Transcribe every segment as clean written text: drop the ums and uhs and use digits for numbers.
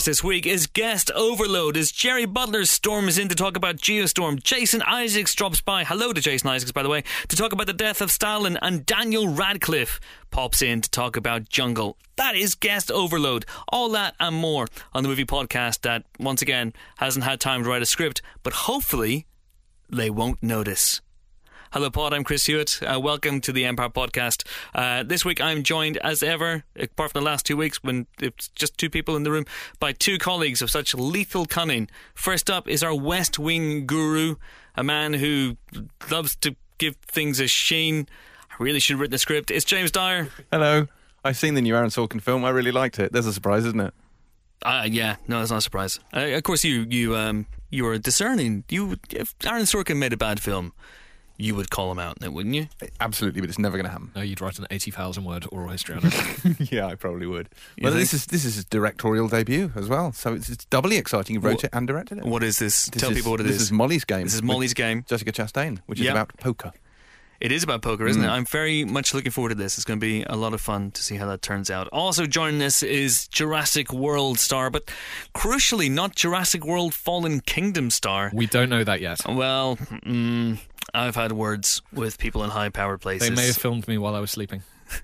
this week is guest overload as Jerry Butler storms in to talk about Geostorm. Jason Isaacs drops by. Hello to Jason Isaacs, by the way, to talk about the death of Stalin. And Daniel Radcliffe pops in to talk about Jungle. That is guest overload. All that and more on the movie podcast that, once again, hasn't had time to write a script, but hopefully they won't notice. Hello, Pod. I'm Chris Hewitt. Welcome to the Empire Podcast. This week I'm joined, as ever, apart from the last 2 weeks when it's just two people in the room, by two colleagues of such lethal cunning. First up is our West Wing guru, a man who loves to give things a sheen. I really should have written a script. It's James Dyer. Hello. I've seen the new Aaron Sorkin film. I really liked it. There's a surprise, isn't it? Yeah, no, it's not a surprise. Of course, you are discerning. If Aaron Sorkin made a bad film, you would call him out, wouldn't you? Absolutely, but it's never going to happen. No, you'd write an 80,000 word oral history on it. Yeah, I probably would. But this is his directorial debut as well, so it's doubly exciting. He wrote it and directed it. What is this? Tell people what it is. This is Molly's Game. This is Molly's Game. Jessica Chastain, which is about poker. It is about poker, isn't it? I'm very much looking forward to this. It's going to be a lot of fun to see how that turns out. Also joining us is Jurassic World star, but crucially not Jurassic World Fallen Kingdom star. We don't know that yet. Well, I've had words with people in high-powered places. They may have filmed me while I was sleeping.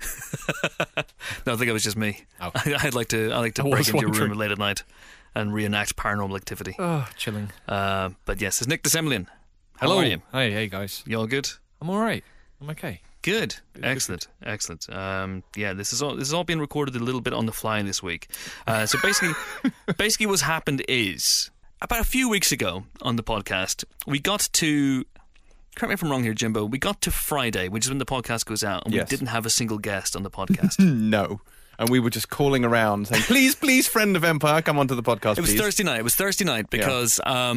No, I think it was just me. Oh. I'd like to break into your room late at night and reenact paranormal activity. Oh, chilling. But yes, it's Nick DeSemblian. How are you? Hey guys. You all good? I'm all right. I'm okay. Good. Excellent. Yeah, this is all being recorded a little bit on the fly this week. So basically what's happened is, about a few weeks ago on the podcast, we got to, correct me if I'm wrong here, Jimbo, we got to Friday, which is when the podcast goes out, and we didn't have a single guest on the podcast. No. And we were just calling around saying, please, friend of Empire, come onto the podcast, It was please. Thursday night because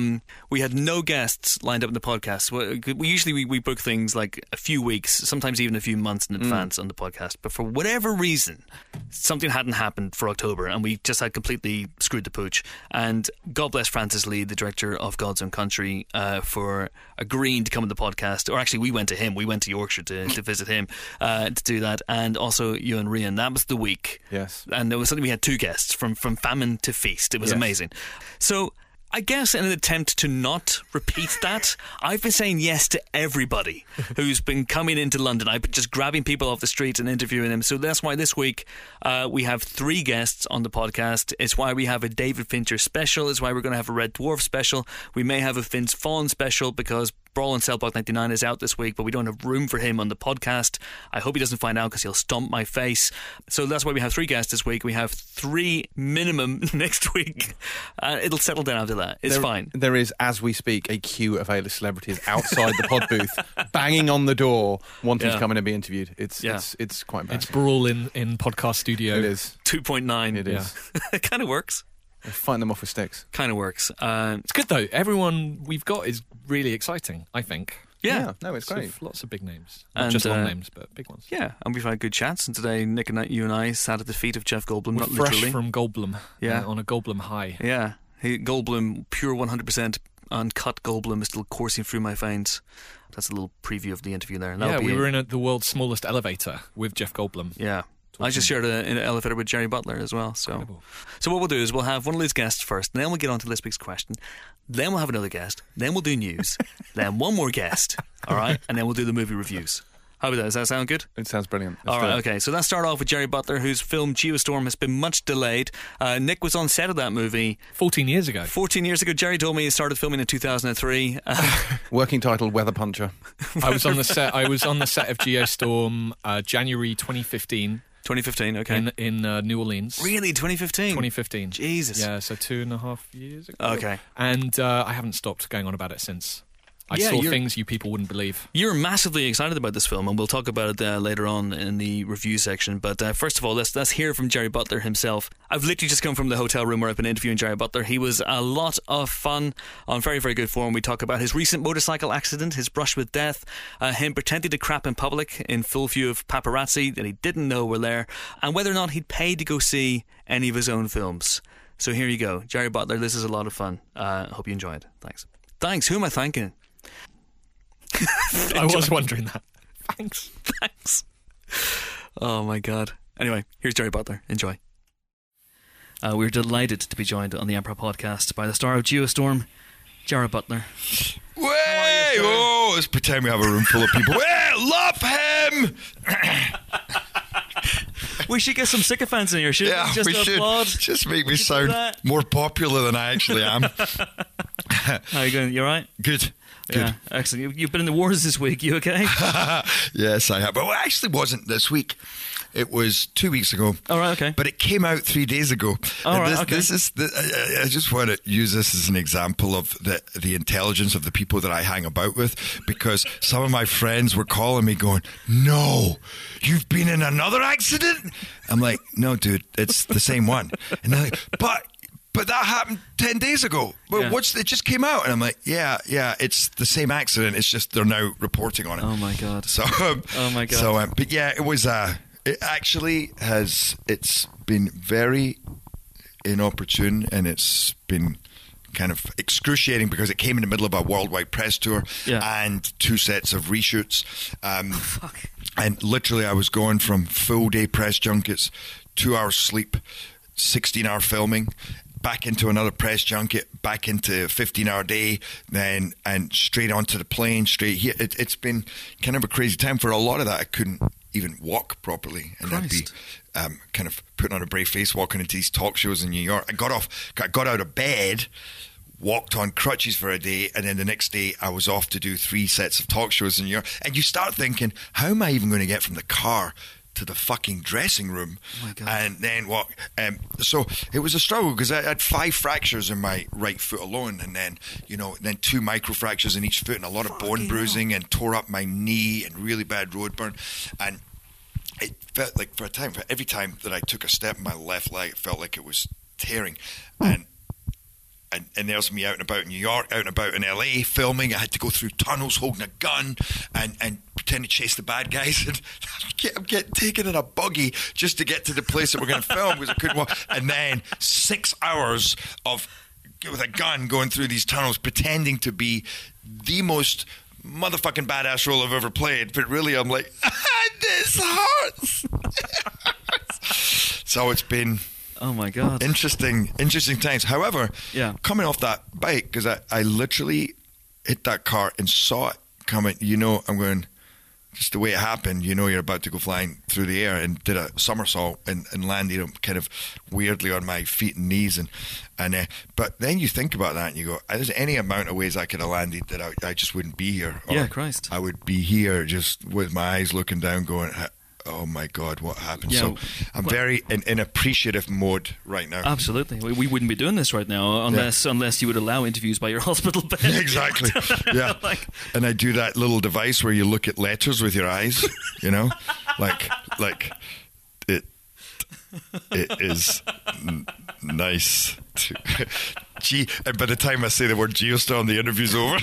we had no guests lined up in the podcast. We usually book things like a few weeks, sometimes even a few months in advance on the podcast. But for whatever reason, something hadn't happened for October, and we just had completely screwed the pooch. And God bless Francis Lee, the director of God's Own Country, for agreeing to come on the podcast. Or actually, we went to him. We went to Yorkshire to visit him to do that. And also Ewan Rian. That was the week. Yes. And there was something, we had two guests from famine to feast. It was amazing. So I guess in an attempt to not repeat that, I've been saying yes to everybody who's been coming into London. I've been just grabbing people off the street and interviewing them. So that's why this week we have 3 guests on the podcast. It's why we have a David Fincher special. It's why we're going to have a Red Dwarf special. We may have a Vince Vaughn special because Brawl in Cell Block 99 is out this week, but we don't have room for him on the podcast. I hope he doesn't find out because he'll stomp my face. So that's why we have 3 guests this week. We have 3 minimum next week. It'll settle down after that. It's fine. There is, as we speak, a queue of A-list celebrities outside the pod booth, banging on the door, wanting to come in and be interviewed. It's quite embarrassing. It's Brawl in podcast studio. It is. 2.9. It is. It kind of works. Fight them off with sticks. Kind of works. It's good though. Everyone we've got is really exciting, I think. Yeah. No, it's great. Lots of big names. Not And, just long names, but big ones. Yeah, and we've had good chats. And today, Nick and you and I sat at the feet of Jeff Goldblum. We're not fresh literally. from Goldblum. Yeah. On a Goldblum high. Yeah. Goldblum, pure 100% uncut Goldblum is still coursing through my veins. That's a little preview of the interview there. Yeah, we were in the world's smallest elevator with Jeff Goldblum. Yeah. I just shared an elevator with Jerry Butler as well. So what we'll do is we'll have one of these guests first, and then we'll get on to this week's question. Then we'll have another guest. Then we'll do news. Then one more guest. All right? And then we'll do the movie reviews. How about that? Does that sound good? It sounds brilliant. All right, okay. So let's start off with Jerry Butler, whose film Geostorm has been much delayed. Nick was on set of that movie 14 years ago. 14 years ago. Jerry told me he started filming in 2003. Working title, Weather Puncher. I was on the set of Geostorm January 2015. 2015, okay. In New Orleans. Really? 2015? 2015. Jesus. Yeah, so 2.5 years ago. Okay. And I haven't stopped going on about it since. I saw things you people wouldn't believe. You're massively excited about this film, and we'll talk about it later on in the review section. But first of all, let's hear from Jerry Butler himself. I've literally just come from the hotel room where I've been interviewing Jerry Butler. He was a lot of fun, on very, very good form. We talk about his recent motorcycle accident, his brush with death, him pretending to crap in public in full view of paparazzi that he didn't know were there, and whether or not he'd paid to go see any of his own films. So here you go. Jerry Butler, this is a lot of fun. Hope you enjoy it. Thanks. Who am I thanking? I was wondering that. Thanks. Oh my God. Anyway, here's Jerry Butler. Enjoy. We're delighted to be joined on the Emperor podcast by the star of Geostorm, Jared Butler. Way! Oh, let's pretend we have a room full of people. Hey, love him! We should get some sycophants in here, shouldn't we? Just we should. Applaud. Just make me sound more popular than I actually am. How are you going? You all right? Good. Yeah, excellent. You've been in the wars this week. You okay? Yes, I have. But it actually wasn't this week. It was 2 weeks ago. All right, okay. But it came out 3 days ago. All right, okay. I just want to use this as an example of the intelligence of the people that I hang about with, because some of my friends were calling me going, "No, you've been in another accident?" I'm like, "No, dude, it's the same one." And they're like, But that happened 10 days ago. But it just came out. And I'm like, yeah, it's the same accident. It's just they're now reporting on it. Oh, my God. So, oh, my God. So, but yeah, it actually it's been very inopportune, and it's been kind of excruciating because it came in the middle of a worldwide press tour and 2 sets of reshoots. Fuck. And literally I was going from full day press junkets, 2 hours sleep, 16-hour filming, back into another press junket, back into a 15-hour day, then and straight onto the plane, straight here. It's been kind of a crazy time. For a lot of that, I couldn't even walk properly, and I'd be kind of putting on a brave face walking into these talk shows in New York. I got out of bed, walked on crutches for a day, and then the next day I was off to do 3 sets of talk shows in New York. And you start thinking, how am I even going to get from the car to the fucking dressing room? Oh my God. And then walk? So it was a struggle because I had 5 fractures in my right foot alone, and then 2 microfractures in each foot, and a lot of bone bruising, and tore up my knee and really bad road burn. And it felt like for every time that I took a step in my left leg, it felt like it was tearing. And there's me out and about in New York, out and about in LA filming. I had to go through tunnels holding a gun and pretend to chase the bad guys. And I'm getting taken in a buggy just to get to the place that we're going to film because I couldn't walk. And then 6 hours with a gun going through these tunnels, pretending to be the most motherfucking badass role I've ever played. But really, I'm like, this hurts. So it's been... Oh my God. Interesting times. However, coming off that bike, because I literally hit that car and saw it coming, I'm going, just the way it happened, you're about to go flying through the air, and did a somersault and landed kind of weirdly on my feet and knees. But then you think about that and you go, there's any amount of ways I could have landed that I just wouldn't be here. Yeah, Christ. I would be here just with my eyes looking down going, oh my God, what happened? Yeah, so I'm very in appreciative mode right now. Absolutely. We wouldn't be doing this right now unless you would allow interviews by your hospital bed. Exactly. Yeah. And I do that little device where you look at letters with your eyes, like it is nice to gee, and by the time I say the word Geostorm, the interview's over.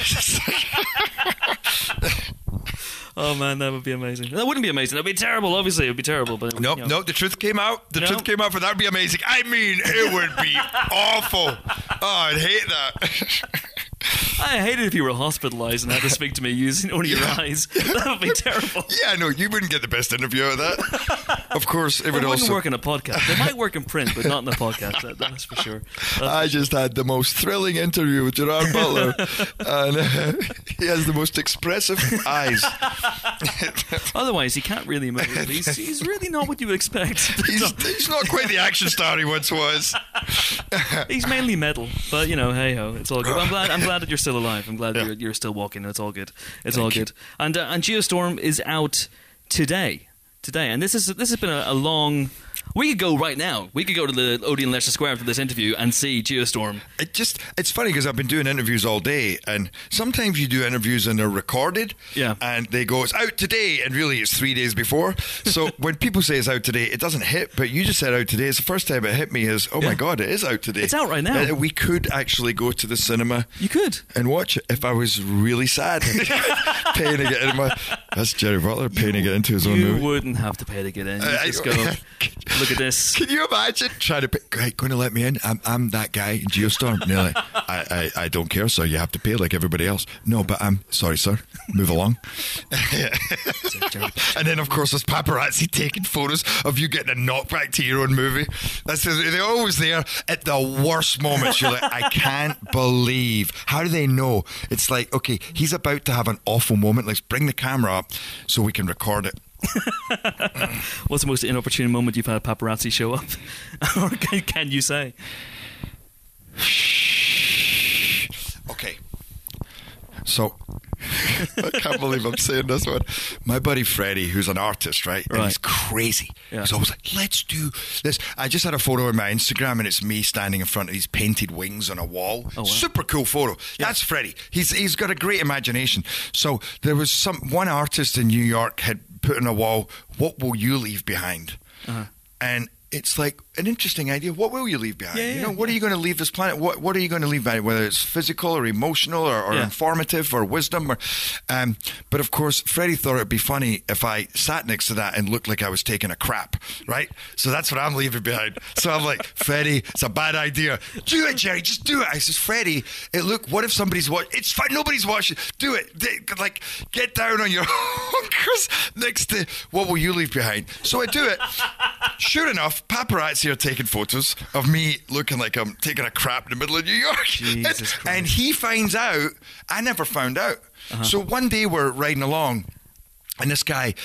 Oh man, that would be amazing. That wouldn't be amazing. That'd be terrible. Obviously, it would be terrible. But no, the truth came out. The truth came out, for that would be amazing. I mean, it would be awful. Oh, I'd hate that. I hate it if you were hospitalised and had to speak to me using only your eyes. That would be terrible. Yeah, no, you wouldn't get the best interview out of that. Of course, it would wouldn't work in a podcast. It might work in print, but not in a podcast. That's for sure. I just had the most thrilling interview with Gerard Butler, and he has the most expressive eyes. Otherwise, he can't really move. He's really not what you expect. He's not quite the action star he once was. He's mainly metal, but hey ho, it's all good. I'm glad that you're still alive. I'm glad you're still walking. It's all good. It's all good. And Geostorm is out today, and this has been a long. We could go right now. We could go to the Odeon Leicester Square after this interview and see Geostorm. It's funny because I've been doing interviews all day, and sometimes you do interviews and they're recorded, and they go, it's out today, and really it's 3 days before. So when people say it's out today, it doesn't hit, but you just said out today. It's the first time it hit me as, my God, it is out today. It's out right now. We could actually go to the cinema. You could. And watch it if I was really sad. Paying to get into that's Jerry Butler paying to get into his own movie. You wouldn't have to pay to get in. You just go... look at this. Can you imagine trying to pick, right, going to let me in? I'm that guy in Geostorm. And you're like, I don't care, sir. You have to pay like everybody else. No, but I'm sorry, sir. Move along. And then, of course, there's paparazzi taking photos of you getting a knockback to your own movie. They're always there at the worst moments. You're like, I can't believe. How do they know? It's like, okay, he's about to have an awful moment. Let's bring the camera up so we can record it. What's the most inopportune moment you've had paparazzi show up? Or can you say? Okay. So, I can't believe I'm saying this one. My buddy Freddie, who's an artist, right? And he's crazy. Yeah. He's always like, let's do this. I just had a photo on my Instagram and it's me standing in front of these painted wings on a wall. Oh, wow. Super cool photo. Yeah. That's Freddie. He's got a great imagination. So there was one artist in New York had put on a wall, what will you leave behind? Uh-huh. And it's like an interesting idea. What will you leave behind? What are you going to leave this planet? What are you going to leave behind? Whether it's physical or emotional or informative or wisdom. But of course, Freddie thought it'd be funny if I sat next to that and looked like I was taking a crap, right? So that's what I'm leaving behind. So I'm like, Freddie, it's a bad idea. Do it, Jerry. Just do it. I says, Freddie, look, what if somebody's watching? It's fine. Nobody's watching. Do it. Like, get down on your hunkers next to what will you leave behind? So I do it. Sure enough, paparazzi are taking photos of me looking like I'm taking a crap in the middle of New York. And he finds out. I never found out. Uh-huh. So one day we're riding along. And this guy,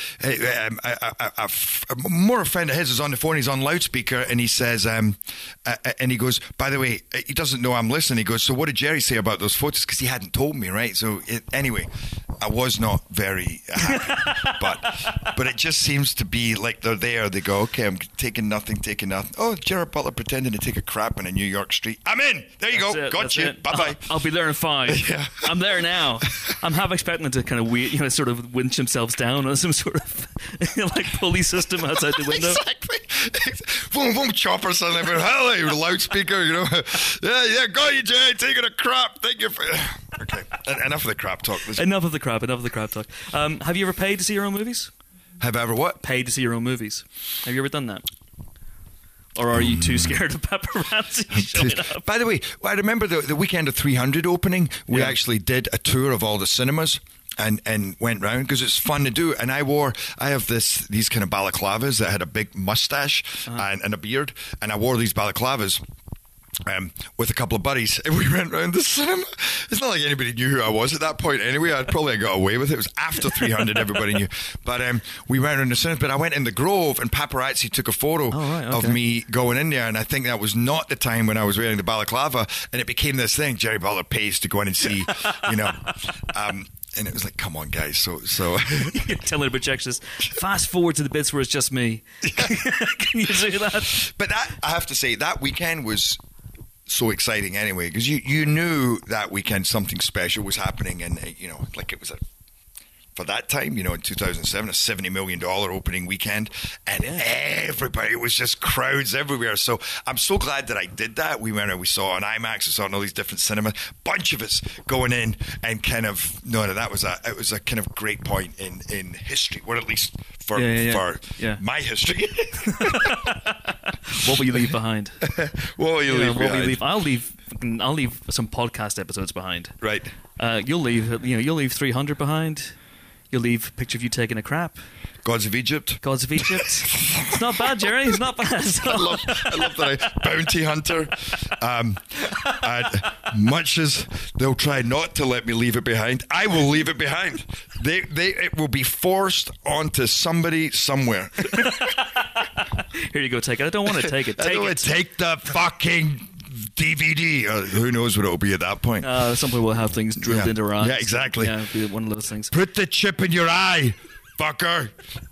more a friend of his, is on the phone. He's on loudspeaker, and he says, and he goes, by the way, he doesn't know I'm listening. He goes, so what did Jerry say about those photos? Because he hadn't told me, right? So anyway, I was not very happy. but it just seems to be like they're there. They go, okay, I'm taking nothing. Oh, Gerard Butler pretending to take a crap in a New York street. I'm in. There you go. Got you. Bye-bye. I'll be there in 5. Yeah. I'm there now. I'm half expecting him to kind of sort of winch himself down on some sort of like pulley system outside the window. Exactly. Boom, boom, chopper something. Hello, loudspeaker, Yeah, got you, Jay. Taking a crap. Thank you for. Okay, enough of the crap talk. Enough of the crap talk. Have you ever paid to see your own movies? Have I ever what? Paid to see your own movies. Have you ever done that? Or are you too scared of paparazzi showing up? By the way, I remember the weekend of 300 opening. We actually did a tour of all the cinemas. And went round because it's fun to do. And I have these kind of balaclavas that had a big mustache and a beard, and I wore these balaclavas with a couple of buddies, and we went round the cinema. It's not like anybody knew who I was at that point anyway. I'd probably got away with it. It was after 300, everybody knew. But we went around the cinema. But I went in the Grove, and paparazzi took a photo of me going in there, and I think that was not the time when I was wearing the balaclava, and it became this thing. Jerry Butler pays to go in and see, and it was like, come on, guys. So you're telling a projectionist, fast forward to the bits where it's just me. Can you do that? But that, I have to say, that weekend was so exciting anyway, because you knew that weekend something special was happening, and like it was for that time, in 2007, a $70 million opening weekend, and everybody, it was just crowds everywhere. So I'm so glad that I did that. We went and we saw an IMAX, we saw in all these different cinemas, bunch of us going in, and kind of, it was a kind of great point in history, or at least for my history. What will you leave behind? What will you leave behind? I'll leave some podcast episodes behind. Right. You'll leave 300 behind. You'll leave a picture of you taking a crap. Gods of Egypt. It's not bad, Jerry. It's not bad. I love that bounty hunter. Much as they'll try not to let me leave it behind, I will leave it behind. It will be forced onto somebody somewhere. Here you go, take it. I don't want to take it. Take the fucking DVD. Who knows what it'll be at that point. Some people will have things drilled into our eyes. Yeah, exactly. Yeah, it'll be one of those things. Put the chip in your eye, fucker.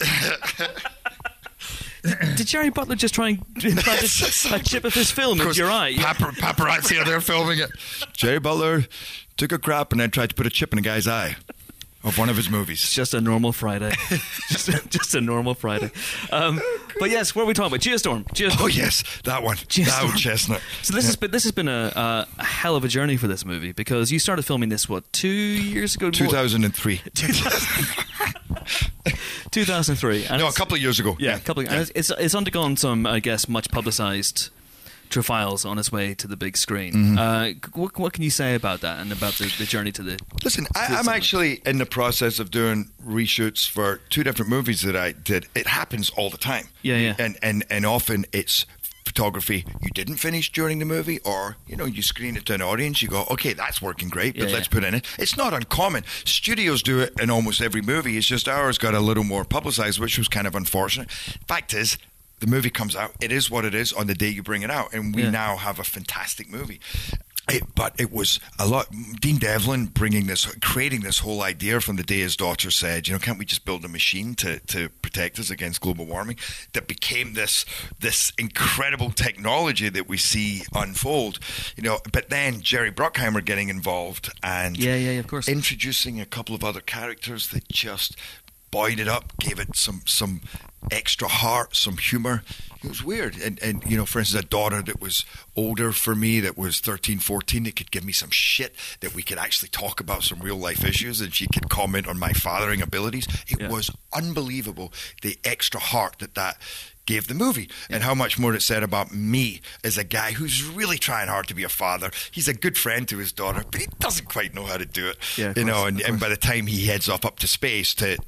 Did Jerry Butler just try and implant a chip of his film into your eye? Paparazzi are there filming it. Jerry Butler took a crap and then tried to put a chip in a guy's eye. Of one of his movies. It's just a normal Friday. just a normal Friday. But yes, what are we talking about? Geostorm. Oh yes, that one. That chestnut. So this has been a hell of a journey for this movie, because you started filming this 2 years ago? 2003. 2003. No, a couple of years ago. Yeah, a couple. And it's undergone some, I guess, much publicised trials on its way to the big screen. What can you say about that and about the journey to the... Listen, I'm actually in the process of doing reshoots for 2 different movies that I did. It happens all the time. Yeah. And often it's photography you didn't finish during the movie, or you screen it to an audience, you go, okay, that's working great, but let's put it in. It's not uncommon. Studios do it in almost every movie. It's just ours got a little more publicized, which was kind of unfortunate. Fact is, the movie comes out, it is what it is on the day you bring it out, and we now have a fantastic movie. But it was a lot. Dean Devlin creating this whole idea from the day his daughter said, can't we just build a machine to protect us against global warming? That became this incredible technology that we see unfold. But then Jerry Bruckheimer getting involved and of course, introducing a couple of other characters that just buoyed it up, gave it some extra heart, some humor. It was weird. And for instance, a daughter that was older for me, that was 13, 14, that could give me some shit, that we could actually talk about some real life issues, and she could comment on my fathering abilities. It was unbelievable, the extra heart that gave the movie, and how much more it said about me as a guy who's really trying hard to be a father. He's a good friend to his daughter, but he doesn't quite know how to do it. And by the time he heads up to space to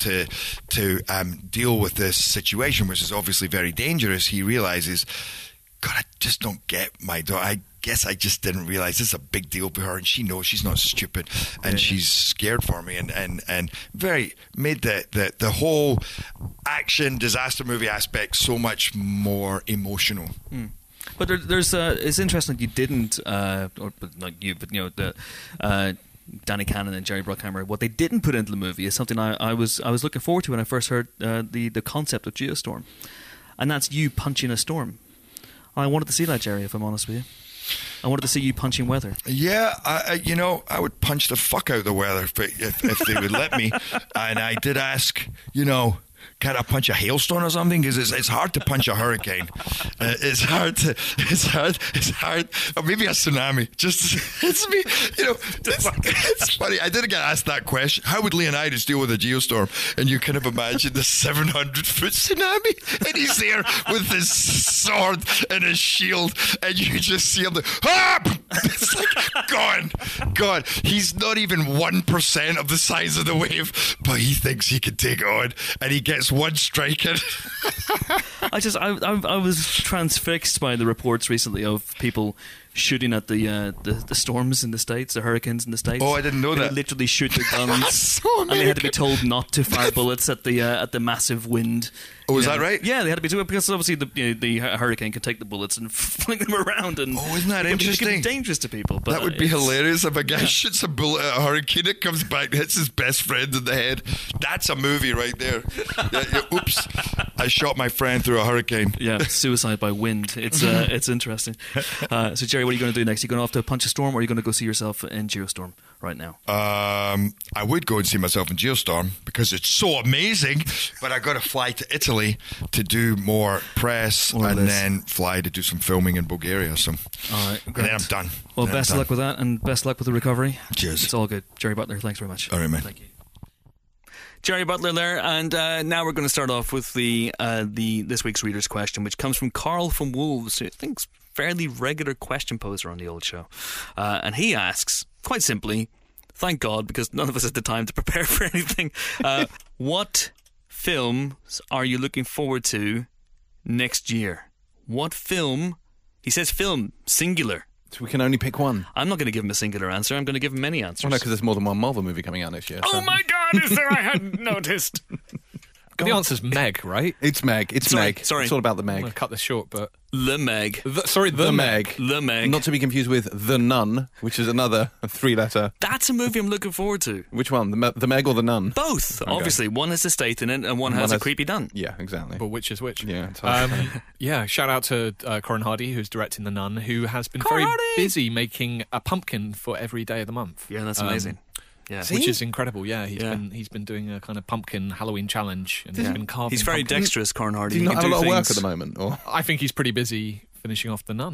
deal with this situation, which is obviously very dangerous, he realizes, God, I just don't get my daughter. I guess I just didn't realize this is a big deal for her, and she knows she's not stupid, and she's scared for me, and very made the whole action disaster movie aspect so much more emotional. But there's it's interesting that you didn't, or not you, but Danny Cannon and Jerry Bruckheimer, what they didn't put into the movie is something I was looking forward to when I first heard the concept of Geostorm, and that's you punching a storm. I wanted to see that, Jerry, if I'm honest with you. I wanted to see you punching weather. Yeah, I would punch the fuck out of the weather if they would let me. And I did ask, can I punch a hailstone or something? Because it's hard to punch a hurricane. It's hard. Or maybe a tsunami. It's me. It's funny. I didn't get asked that question. How would Leonidas deal with a geostorm? And you kind of imagine the 700-foot tsunami, and he's there with his sword and his shield, and you just see him. It's like gone. He's not even 1% of the size of the wave, but he thinks he can take it on, and he gets one strike in. I was transfixed by the reports recently of people shooting at the storms in the States, the hurricanes in the States. Oh, I didn't know that. They literally shoot their guns, so and they had to be told not to fire bullets at the massive wind. Oh, is that right? Yeah, they had to be doing it because obviously the hurricane can take the bullets and fling them around. And isn't that interesting? It can be dangerous to people. But that would be hilarious if a guy shoots a bullet at a hurricane, it comes back, hits his best friend in the head. That's a movie right there. Oops, I shot my friend through a hurricane. Yeah, suicide by wind. It's interesting. So Jerry, what are you going to do next? Are you going off to punch a storm, or are you going to go see yourself in Geostorm right now? I would go and see myself in Geostorm because it's so amazing, but I got to fly to Italy to do more press then fly to do some filming in Bulgaria. So, all right, and then I'm done. Well, best of luck with that, and best luck with the recovery. Cheers. It's all good. Jerry Butler, thanks very much. All right, man. Thank you. Jerry Butler there, and now we're going to start off with the this week's reader's question, which comes from Carl from Wolves, who I think's fairly regular question poser on the old show, and he asks quite simply, thank God, because none of us had the time to prepare for anything. What films are you looking forward to next year? What film? He says film, singular. So we can only pick one. I'm not going to give him a singular answer. I'm going to give him many answers. Well, no, because there's more than one Marvel movie coming out next year. Oh my God, is there? I hadn't noticed. The answer's Meg, right? It's Meg. It's Meg. Sorry. It's all about the Meg. I'm going to cut this short, but... The Meg. The Meg. The Meg. Not to be confused with The Nun, which is another 3-letter. That's a movie I'm looking forward to. Which one? The Meg or The Nun? Both. Okay. Obviously. One has a state in it and one has a creepy nun. Yeah, exactly. But which is which? Yeah. Yeah, shout out to Corin Hardy, who's directing The Nun, who has been very busy making a pumpkin for every day of the month. Yeah, that's amazing. Yeah. Which is incredible. Yeah, he's been doing a kind of pumpkin Halloween challenge, and he's been carving. He's very dexterous, Corin Hardy. Does he not have a lot of work at the moment? Or? I think he's pretty busy finishing off The Nun.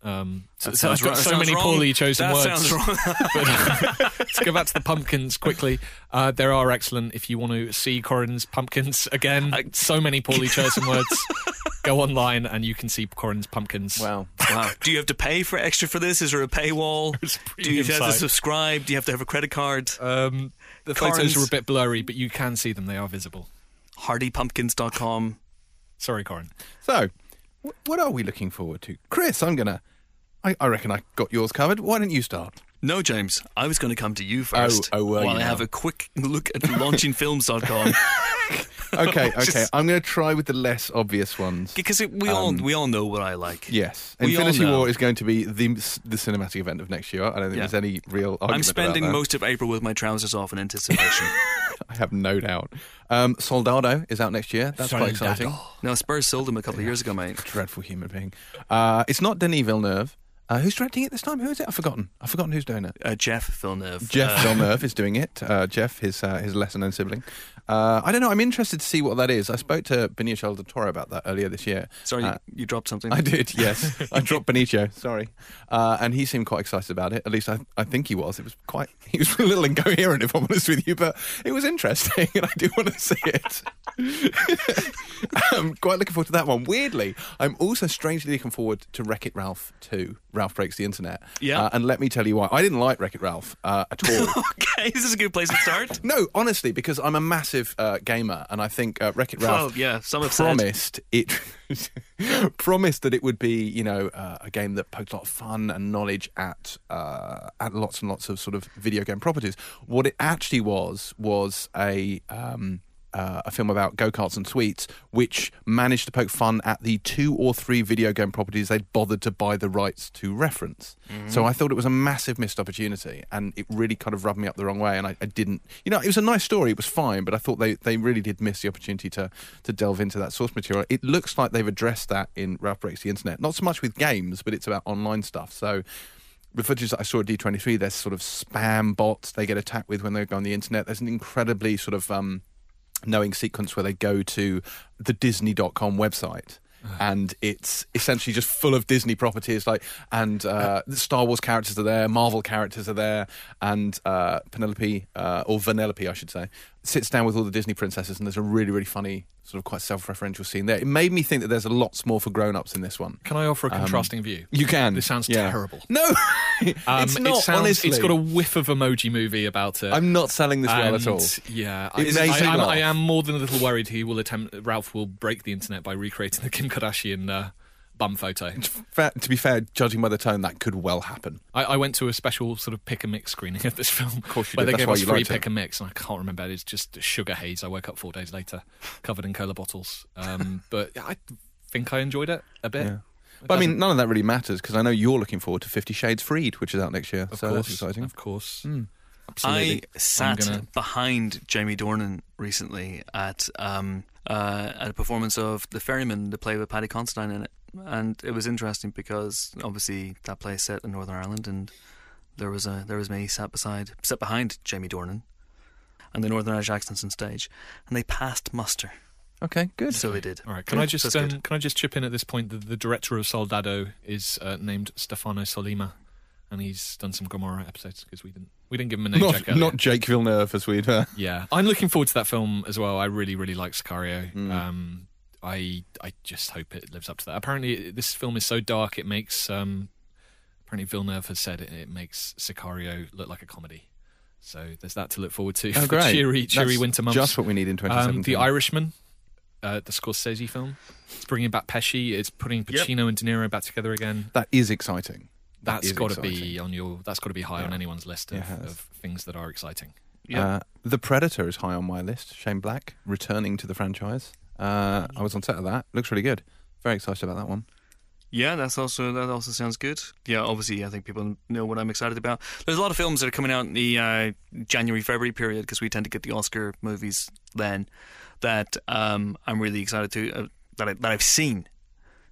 So I've got so many poorly chosen words. Sounds wrong. But, let's go back to the pumpkins quickly. There are excellent. If you want to see Corin's pumpkins again, so many poorly chosen words. Go online and you can see Corin's pumpkins. Wow. Do you have to pay for extra for this? Is there a paywall? Do you have to subscribe? Do you have to have a credit card? The photos are a bit blurry, but you can see them. They are visible. HardyPumpkins.com. Sorry, Corin. So, what are we looking forward to? Chris, I reckon I got yours covered. Why don't you start? No, James. I was going to come to you first. While I have a quick look at launchingfilms.com. Okay. I'm going to try with the less obvious ones. Because we all know what I like. Yes. Infinity War is going to be the cinematic event of next year. I don't think there's any real argument I'm spending about that. most of April with my trousers off in anticipation. I have no doubt. Soldado is out next year. That's quite exciting. No, Spurs sold him a couple of years ago, mate. Dreadful human being. It's not Denis Villeneuve. Who's directing it this time? Who is it? I've forgotten who's doing it. Jeff Villeneuve. Jeff Villeneuve is doing it. Jeff, his lesser-known sibling. I don't know. I'm interested to see what that is. I spoke to Benicio del Toro about that earlier this year. Sorry, you dropped something. I did, yes. I dropped Benicio. Sorry, and he seemed quite excited about it. At least I think he was. He was a little incoherent, if I'm honest with you, but it was interesting, and I do want to see it. I'm quite looking forward to that one. Weirdly, I'm also strangely looking forward to Wreck-It Ralph 2. Ralph Breaks the Internet. Yeah. And let me tell you why. I didn't like Wreck-It Ralph at all. Okay, this is a good place to start. No, honestly, because I'm a massive gamer, and I think Wreck-It Ralph promised that it would be, a game that poked a lot of fun and knowledge at lots and lots of sort of video game properties. What it actually was a film about go-karts and sweets, which managed to poke fun at the 2 or 3 video game properties they'd bothered to buy the rights to reference. Mm-hmm. So I thought it was a massive missed opportunity, and it really kind of rubbed me up the wrong way, and I didn't... it was a nice story, it was fine, but I thought they really did miss the opportunity to delve into that source material. It looks like they've addressed that in Ralph Breaks the Internet. Not so much with games, but it's about online stuff. So... the footage that I saw at D23, there's sort of spam bots they get attacked with when they go on the internet. There's an incredibly sort of... knowing sequence where they go to the Disney.com website, and it's essentially just full of Disney properties, the Star Wars characters are there, Marvel characters are there, and Penelope, or Vanellope, I should say, sits down with all the Disney princesses, and there's a really, really funny, sort of quite self-referential scene there. It made me think that there's lots more for grown-ups in this one. Can I offer a contrasting view? You can. This sounds terrible. No, it's not, honestly. It's got a whiff of Emoji Movie about it. I'm not selling this well at all. Yeah, I am more than a little worried Ralph will break the internet by recreating the Kim Kardashian bum photo. To be fair, judging by the tone, that could well happen. I went to a special sort of pick and mix screening of this film. Of course you where did. they That's gave why us you free liked pick it. and mix, and I can't remember. It's just sugar haze. I woke up 4 days later, covered in cola bottles. But I think I enjoyed it a bit. Yeah. But I mean, none of that really matters, because I know you're looking forward to 50 Shades Freed, which is out next year. So that's exciting. Of course. Absolutely. I sat behind Jamie Dornan recently at a performance of The Ferryman, the play with Paddy Considine in it. And it was interesting because obviously that play is set in Northern Ireland, and there was me sat behind Jamie Dornan and the Northern Irish accents on stage, and they passed muster. Okay, good. So they did. All right. Can I just chip in at this point that the director of Soldado is named Stefano Sollima, and he's done some Gomorrah episodes because we didn't give him a name check. Not Jake Villeneuve, as we'd heard. Yeah, I'm looking forward to that film as well. I really, really like Sicario. I just hope it lives up to that. Apparently, this film is so dark it makes. Apparently, Villeneuve has said it makes Sicario look like a comedy. So there's that to look forward to. Oh, great! Cheery winter months. Just what we need in 2017. The Irishman, the Scorsese film. It's bringing back Pesci. It's putting Pacino and De Niro back together again. That is exciting. That's got to be That's got to be high on anyone's list of things that are exciting. Yeah. The Predator is high on my list. Shane Black returning to the franchise. I was on set of that. Looks really good. Very excited about that one. Yeah, that also sounds good. Yeah, obviously, I think people know what I'm excited about. There's a lot of films that are coming out in the January-February period, because we tend to get the Oscar movies then, that I'm really excited to that I've seen.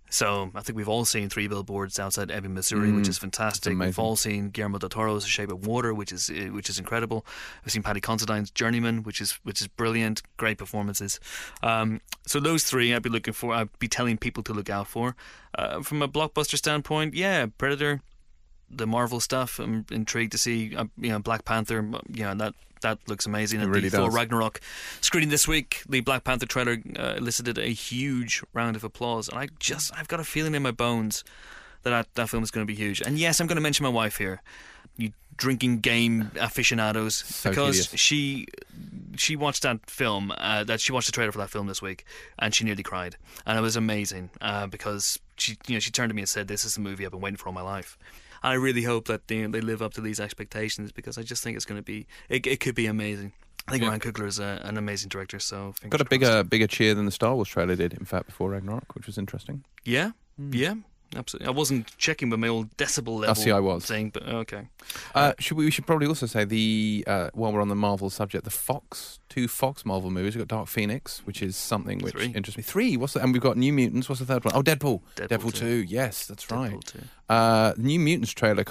So I think we've all seen 3 Billboards Outside Ebbing, Missouri, which is fantastic. amazing. We've all seen Guillermo del Toro's The Shape of Water, which is incredible. We've seen Paddy Considine's Journeyman, which is brilliant. Great performances. So those 3 I'd be telling people to look out for. From a blockbuster standpoint, yeah, Predator, the Marvel stuff. I'm intrigued to see. Black Panther. That looks amazing. It And really the Thor does. Ragnarok screening this week, the Black Panther trailer elicited a huge round of applause, and I've got a feeling in my bones that film is going to be huge. And yes, I'm going to mention my wife here, you drinking game aficionados, So because hideous. she watched that film, she watched the trailer for that film this week, and she nearly cried, and it was amazing because she turned to me and said, "This is the movie I've been waiting for all my life." I really hope that they live up to these expectations, because I just think it's going to be. It could be amazing. I think Ryan Coogler is an amazing director. So fingers Got a crossed. bigger cheer than the Star Wars trailer did, in fact, before Ragnarok, which was interesting. Yeah, absolutely. I wasn't checking with my old decibel level. see, I was. Thing, but okay. We should probably also say while we're on the Marvel subject, the two Fox Marvel movies. We've got Dark Phoenix, which is something which 3. interests me. 3. And we've got New Mutants. What's the third one? Oh, Deadpool. Deadpool 2. Yes, that's right. Deadpool 2. The New Mutants trailer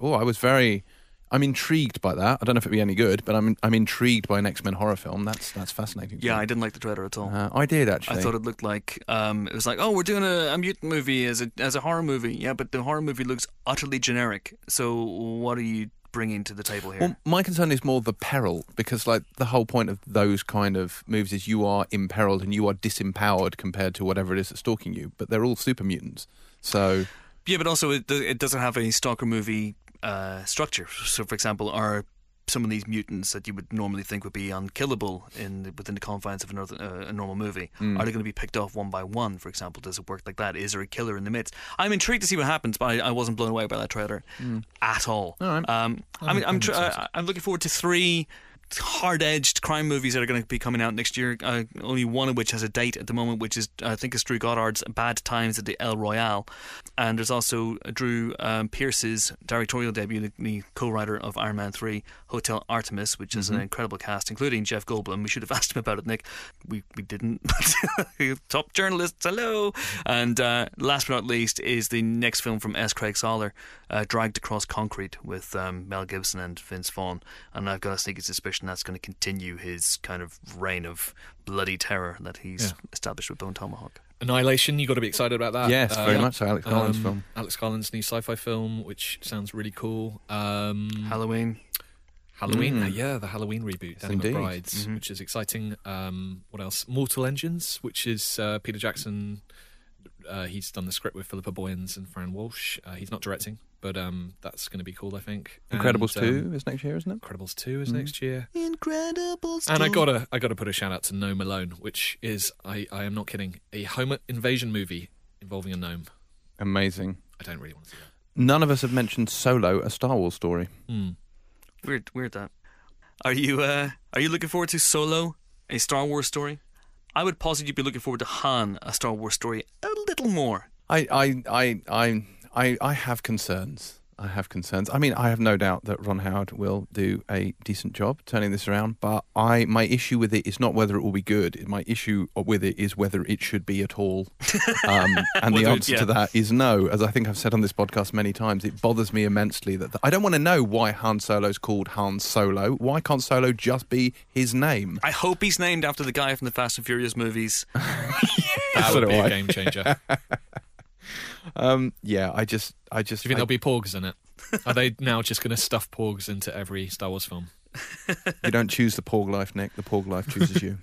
I'm intrigued by that. I don't know if it'd be any good, but I'm intrigued by an X-Men horror film. That's fascinating. Yeah, I didn't like the trailer at all. I did actually. I thought it looked like it was like, oh, we're doing a mutant movie as a horror movie. Yeah, but the horror movie looks utterly generic. So what are you bringing to the table here? Well, my concern is more the peril, because like the whole point of those kind of movies is you are imperiled and you are disempowered compared to whatever it is that's stalking you. But they're all super mutants, so Yeah, but also it doesn't have a stalker movie structure. So, for example, are some of these mutants that you would normally think would be unkillable within the confines of a normal movie, are they going to be picked off one by one, for example? Does it work like that? Is there a killer in the midst? I'm intrigued to see what happens, but I wasn't blown away by that trailer at all. All right. I'm looking forward to 3 hard-edged crime movies that are going to be coming out next year, only one of which has a date at the moment, which is, I think, is Drew Goddard's Bad Times at the El Royale. And there's also Drew Pearce's directorial debut, the co-writer of Iron Man 3, Hotel Artemis, which is an incredible cast, including Jeff Goldblum. We should have asked him about it, Nick. We didn't. Top journalists, hello. And last but not least is the next film from S. Craig Soller, Dragged Across Concrete, with Mel Gibson and Vince Vaughn. And I've got a sneaky suspicion that's going to continue his kind of reign of bloody terror that he's established with Bone Tomahawk. Annihilation, you got to be excited about that. yes, very much so. Alex Garland's film. Alex Garland's new sci-fi film, which sounds really cool. Halloween. The Halloween reboot, Danny indeed. McBride's, which is exciting. What else? Mortal Engines, which is Peter Jackson. He's done the script with Philippa Boyens and Fran Walsh. He's not directing, but that's going to be cool, I think. Incredibles And, 2 is next year, isn't it? Incredibles 2 is next year. Incredibles. And I gotta put a shout out to Gnome Alone, which is, I am not kidding, a home invasion movie involving a gnome. Amazing. I don't really want to see that. None of us have mentioned Solo, a Star Wars story. Weird that. Are you looking forward to Solo, a Star Wars story? I would posit you'd be looking forward to Han, a Star Wars story, a little more. I have concerns. I mean, I have no doubt that Ron Howard will do a decent job turning this around, but my issue with it is not whether it will be good. My issue with it is whether it should be at all. And the answer to that is no. As I think I've said on this podcast many times, it bothers me immensely that I don't want to know why Han Solo's called Han Solo. Why can't Solo just be his name? I hope he's named after the guy from the Fast and Furious movies. That So would do be I. a game changer. I just. Do you think there'll be porgs in it? Are they now just going to stuff porgs into every Star Wars film? You don't choose the Porg life, Nick. The Porg life chooses you.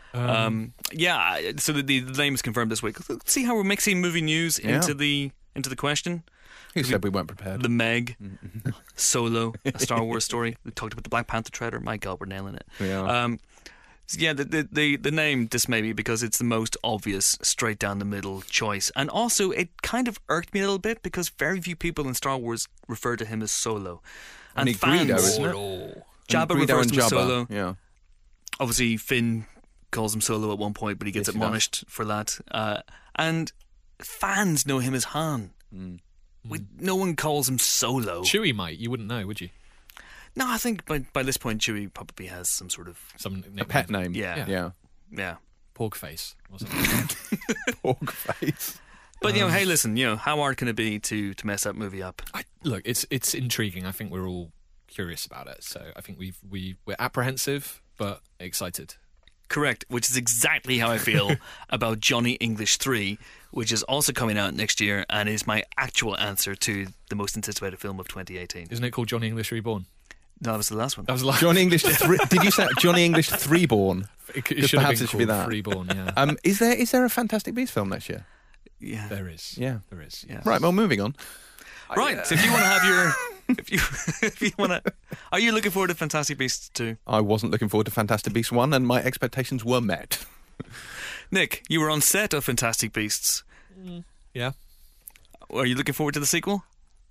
So the name is confirmed this week. Let's see how we're mixing movie news into the question. Who said we weren't prepared? The Meg, Solo, a Star Wars story. We talked about the Black Panther trailer. My God, we're nailing it. We are. The name dismayed me because it's the most obvious, straight down the middle choice, and also it kind of irked me a little bit because very few people in Star Wars refer to him as Solo, and Only fans. Greedo, isn't it? Jabba Greedo refers and to him as Jabba. Solo. Yeah. Obviously, Finn calls him Solo at one point, but he gets Yes, he admonished for that. And fans know him as Han. No one calls him Solo. Chewie might. You wouldn't know, would you? No, I think by this point, Chewie probably has some sort of Some nickname. A pet name. Yeah. Yeah. yeah. Porg face, wasn't it? Porg face. But hey, listen, how hard can it be to mess that movie up? Look, it's intriguing. I think we're all curious about it. So I think we're apprehensive but excited. Correct, which is exactly how I feel about Johnny English 3, which is also coming out next year and is my actual answer to the most anticipated film of 2018. Isn't it called Johnny English Reborn? No, that was the last one. That was the last Johnny English. Did you say Johnny English 3born? It should perhaps have been it should be called that. Reborn, yeah. Is there a Fantastic Beasts film next year? Yeah. There is. Yeah. There is. Yeah. Right. Well, moving on. Right, so if you want to have your... If you want to... Are you looking forward to Fantastic Beasts 2? I wasn't looking forward to Fantastic Beasts 1, and my expectations were met. Nick, you were on set of Fantastic Beasts. Yeah. Are you looking forward to the sequel?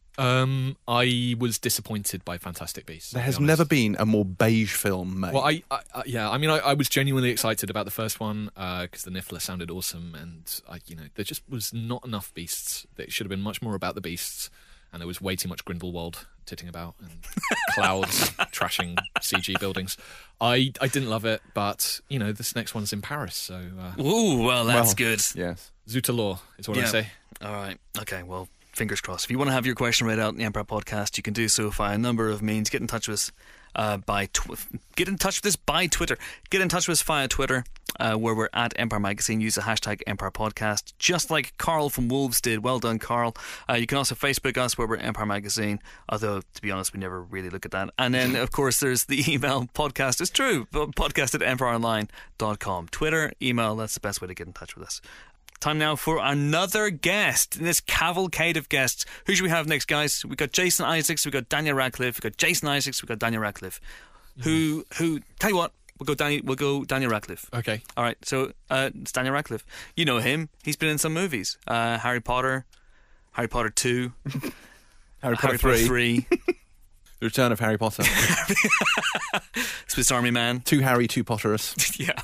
I was disappointed by Fantastic Beasts. There has never been a more beige film made. Well, I was genuinely excited about the first one because the Niffler sounded awesome, and there just was not enough beasts. It should have been much more about the beasts, and there was way too much Grindelwald titting about and clouds trashing CG buildings. I didn't love it, but this next one's in Paris, so Ooh, well, that's good. Yes. Zutalor is what I say. All right. Okay, well, fingers crossed. If you want to have your question read out in the Empire Podcast, you can do so via a number of means. Get in touch with us get in touch with us by Twitter. Get in touch with us via Twitter, where we're at Empire Magazine. Use the hashtag Empire Podcast, just like Carl from Wolves did. Well done, Carl. You can also Facebook us, where we're Empire Magazine, although, to be honest, we never really look at that. And then, of course, there's the email podcast. It's true, podcast at empireonline.com. Twitter, email, that's the best way to get in touch with us. Time now for another guest in this cavalcade of guests. Who should we have next, guys? We've got Jason Isaacs, we've got Daniel Radcliffe, we've got Jason Isaacs, we've got Daniel Radcliffe. Who tell you what, we'll go Daniel Radcliffe. Okay. All right, so it's Daniel Radcliffe. You know him. He's been in some movies. Harry Potter, Harry Potter 2, Harry Potter 3. The Return of Harry Potter. Swiss Army Man. 2 Harry, 2 Potterus. Yeah.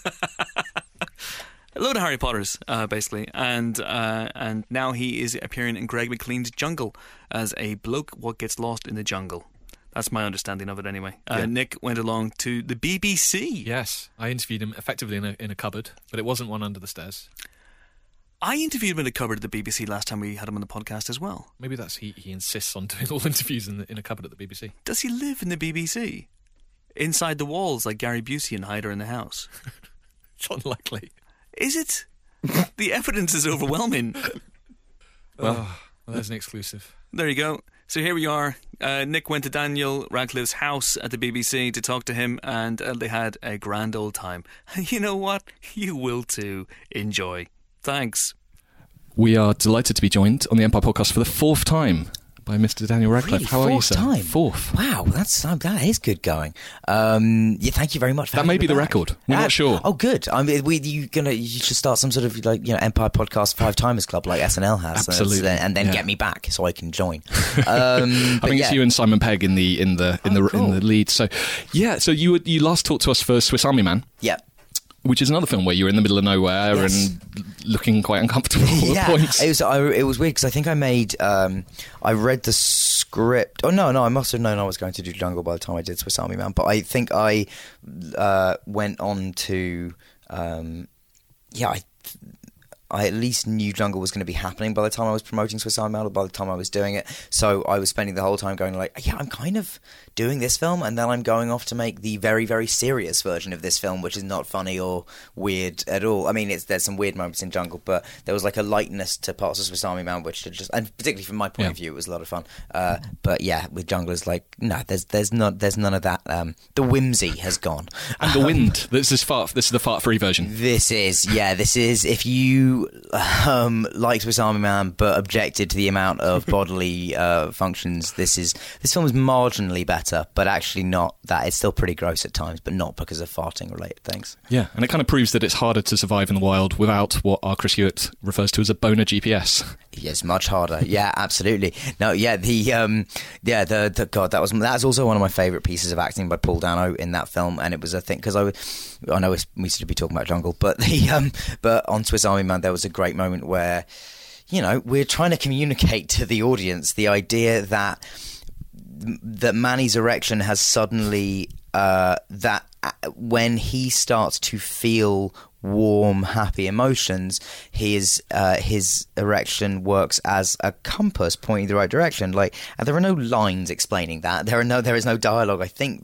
A load of Harry Potters, basically, and now he is appearing in Greg McLean's Jungle as a bloke what gets lost in the jungle. That's my understanding of it, anyway. Nick went along to the BBC. Yes, I interviewed him effectively in a cupboard, but it wasn't one under the stairs. I interviewed him in a cupboard at the BBC last time we had him on the podcast as well. Maybe that's he insists on doing all interviews in a cupboard at the BBC. Does he live in the BBC? Inside the walls like Gary Busey and Hider in the House? It's unlikely. Is it? The evidence is overwhelming. Well, there's an exclusive. There you go. So here we are. Nick went to Daniel Radcliffe's house at the BBC to talk to him, and they had a grand old time. You know what? You will too. Enjoy. Thanks. We are delighted to be joined on the Empire Podcast for the 4th time by Mr. Daniel Radcliffe. Really? How are you, sir? 4th time? 4th. Wow, that is good going. Thank you very much. For That may be the back. record. We're not sure. Oh, good. I mean, you should start some sort of Empire Podcast 5 Timers Club like SNL has. Absolutely. And then get me back so I can join. I think it's you and Simon Pegg in the cool. lead. So you last talked to us for Swiss Army Man. Yeah. Which is another film where you're in the middle of nowhere and looking quite uncomfortable at points. It was weird because I think I read the script. Oh no, I must have known I was going to do Jungle by the time I did Swiss Army Man. But I think I went on to I at least knew Jungle was going to be happening by the time I was promoting Swiss Army Man, or by the time I was doing it. So I was spending the whole time going I'm kind of doing this film, and then I'm going off to make the very, very serious version of this film, which is not funny or weird at all. I mean, there's some weird moments in Jungle, but there was like a lightness to parts of Swiss Army Man, which and particularly from my point of view, it was a lot of fun. But yeah, with Jungle, it's like, no, there's none of that. The whimsy has gone. And the wind. This is the fart-free version. This is if you liked Swiss Army Man but objected to the amount of bodily functions, this film is marginally better, but actually not that. It's still pretty gross at times, but not because of farting related things. Yeah, and it kind of proves that it's harder to survive in the wild without what our Chris Hewitt refers to as a boner GPS. Yes, much harder. Yeah, absolutely. No, yeah, that's also one of my favourite pieces of acting by Paul Dano in that film, and it was a thing because I know we should be talking about Jungle, but but on Swiss Army Man there was a great moment where we're trying to communicate to the audience the idea that Manny's erection has suddenly that when he starts to feel warm, happy emotions, his erection works as a compass pointing the right direction. Like, and there are no lines explaining that. There is no dialogue. I think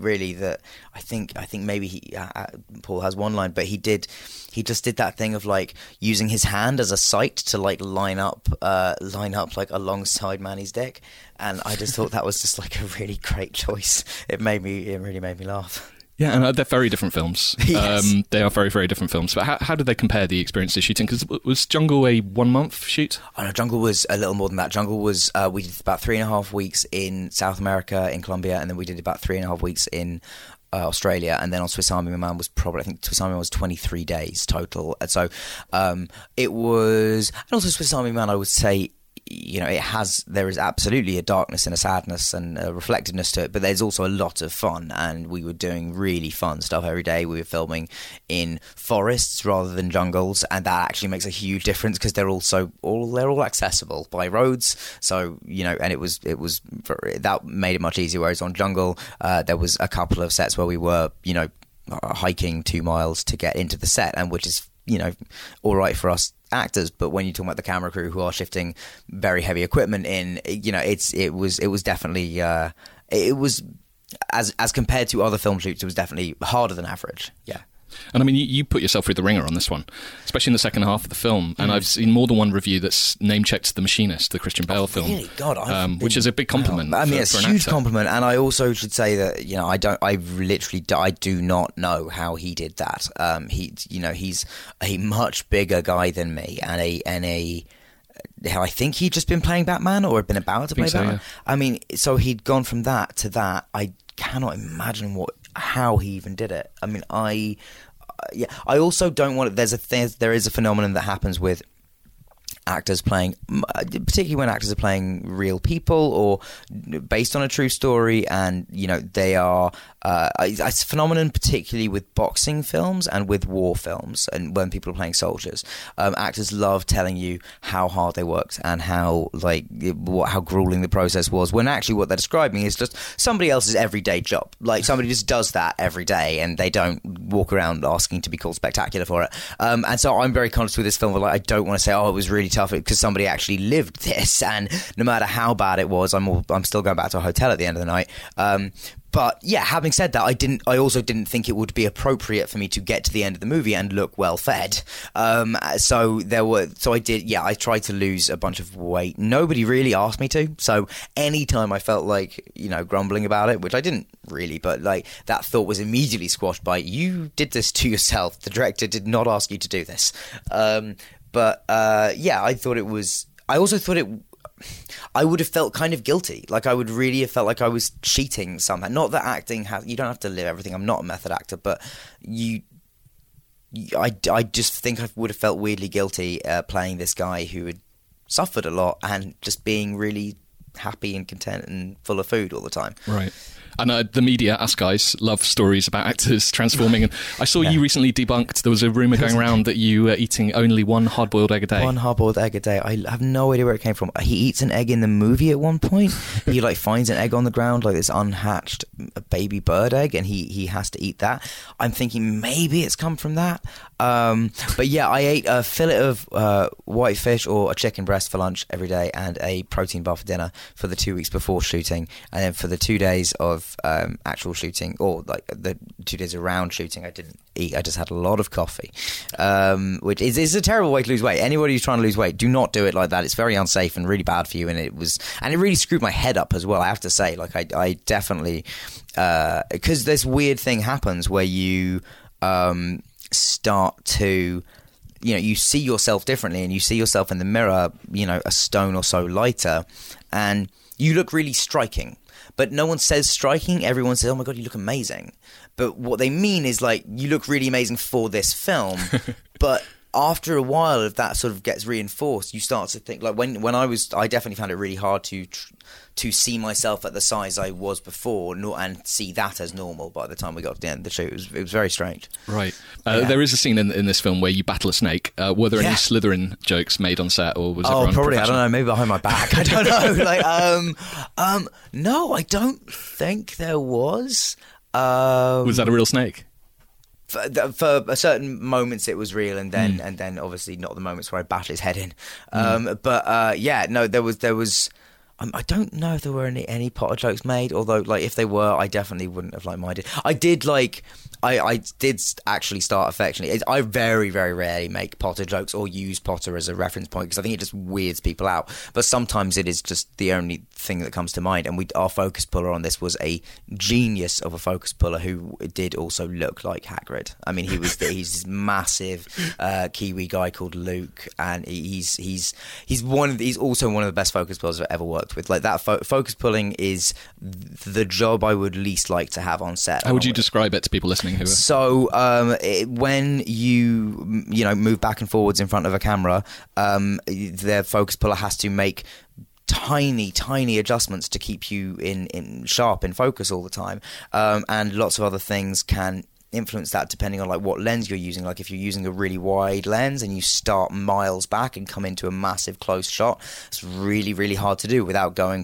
maybe Paul has one line, but he just did that thing of like using his hand as a sight to like line up like alongside Manny's dick, and I just thought that was just like a really great choice. It really made me laugh. Yeah, and they're very different films. Yes. They are very, very different films. But how did they compare the experiences shooting? Because was Jungle a 1 month shoot? Oh no, Jungle was a little more than that. Jungle was we did about 3.5 weeks in South America, in Colombia, and then we did about 3.5 weeks in Australia, and then on Swiss Army Man was probably, I think Swiss Army Man was 23 days total. And so it was, and also Swiss Army Man, I would say, you know, there is absolutely a darkness and a sadness and a reflectiveness to it, but there's also a lot of fun, and we were doing really fun stuff every day. We were filming in forests rather than jungles, and that actually makes a huge difference because they're all accessible by roads. So, you know, and that made it much easier. Whereas on Jungle, there was a couple of sets where we were, you know, hiking 2 miles to get into the set, and which is, you know, all right for us actors, but when you talk about the camera crew who are shifting very heavy equipment in, you know, it was definitely it was, as compared to other film shoots, it was definitely harder than average. Yeah. And I mean, you put yourself through the ringer on this one, especially in the second half of the film. And I've seen more than one review that's name-checked The Machinist, the Christian Bale film. Really? God, which is a big compliment. I mean, it's for a an huge actor. compliment. And I also should say that, you know, I do not know how he did that. He's a much bigger guy than me, and I think he'd just been playing Batman or had been about to play Batman. Yeah. I mean, so he'd gone from that to that. I cannot imagine how he even did it. I mean, I also don't want to. There is a phenomenon that happens with actors playing, particularly when actors are playing real people or based on a true story, and you know they are. It's a phenomenon particularly with boxing films and with war films, and when people are playing soldiers, actors love telling you how hard they worked and how grueling the process was. When actually what they're describing is just somebody else's everyday job. Like somebody just does that every day, and they don't walk around asking to be called spectacular for it. And so I'm very conscious with this film. Like I don't want to say, oh, it was really tough because somebody actually lived this, and no matter how bad it was, I'm still going back to a hotel at the end of the night. But yeah, having said that, I also didn't think it would be appropriate for me to get to the end of the movie and look well fed. So I tried to lose a bunch of weight. Nobody really asked me to. So anytime I felt like, you know, grumbling about it, which I didn't really, but like that thought was immediately squashed by, you did this to yourself. The director did not ask you to do this. I would have felt kind of guilty. Like I would really have felt like I was cheating somehow. Not that acting you don't have to live everything. I'm not a method actor, but I just think I would have felt weirdly guilty playing this guy who had suffered a lot and just being really happy and content and full of food all the time. Right. And the media, us guys, love stories about actors transforming. And I saw you recently debunked, there was a rumour going around that you were eating only one hard-boiled egg a day. One hard-boiled egg a day. I have no idea where it came from. He eats an egg in the movie at one point. He like finds an egg on the ground, like this unhatched baby bird egg, and he has to eat that. I'm thinking maybe it's come from that. But yeah, I ate a fillet of white fish or a chicken breast for lunch every day, and a protein bar for dinner for the 2 weeks before shooting, and then for the 2 days of actual shooting, or like the 2 days around shooting, I didn't eat. I just had a lot of coffee, which is a terrible way to lose weight. Anybody who's trying to lose weight, do not do it like that. It's very unsafe and really bad for you, and it really screwed my head up as well, I have to say. Like I definitely, because this weird thing happens where you start to, you know, you see yourself differently, and you see yourself in the mirror, you know, a stone or so lighter, and you look really striking. But no one says striking. Everyone says, oh my God, you look amazing. But what they mean is like, you look really amazing for this film. But after a while, if that sort of gets reinforced, you start to think, like when I definitely found it really hard to see myself at the size I was before, and see that as normal by the time we got to the end of the shoot. It was very strange. Right. There is a scene in this film where you battle a snake. Were there any Slytherin jokes made on set, or was everyone probably, I don't know, maybe behind my back. I don't know. No, I don't think there was. Was that a real snake? For certain moments it was real, and then obviously not the moments where I bash his head in. There was. I don't know if there were any Potter jokes made, although like if they were, I definitely wouldn't have like minded. I did actually start affectionately. I very, very rarely make Potter jokes or use Potter as a reference point because I think it just weirds people out. But sometimes it is just the only thing that comes to mind. And our focus puller on this was a genius of a focus puller who did also look like Hagrid. I mean, he's this massive Kiwi guy called Luke, and he's also one of the best focus pullers I've ever worked with. Like that focus pulling is the job I would least like to have on set. How would you describe it to people listening? So when you move back and forwards in front of a camera, the focus puller has to make tiny adjustments to keep you in sharp in focus all the time, and lots of other things can influence that depending on like what lens you're using. Like if you're using a really wide lens and you start miles back and come into a massive close shot, it's really, really hard to do without going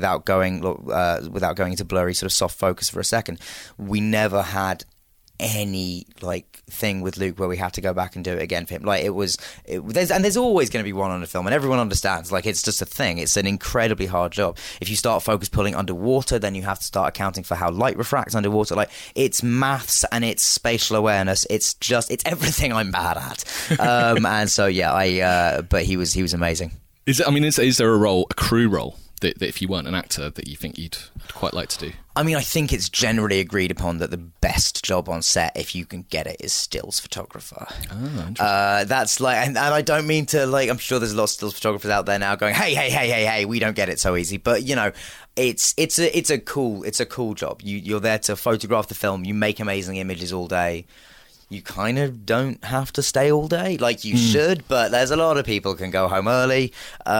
into blurry sort of soft focus for a second. We never had any like thing with Luke where we have to go back and do it again for him. Like there's always going to be one on a film, and everyone understands. Like it's just a thing. It's an incredibly hard job. If you start focus pulling underwater, then you have to start accounting for how light refracts underwater. Like it's maths and it's spatial awareness. It's everything I'm bad at. And so but he was amazing. Is there a crew role that if you weren't an actor that you think you'd quite like to do? I mean, I think it's generally agreed upon that the best job on set, if you can get it, is stills photographer. Oh, interesting. That's like, and I don't mean to like. I'm sure there's a lot of stills photographers out there now going, hey, we don't get it so easy. But you know, it's a cool job. You're there to photograph the film. You make amazing images all day. You kind of don't have to stay all day like you should, but there's a lot of people can go home early.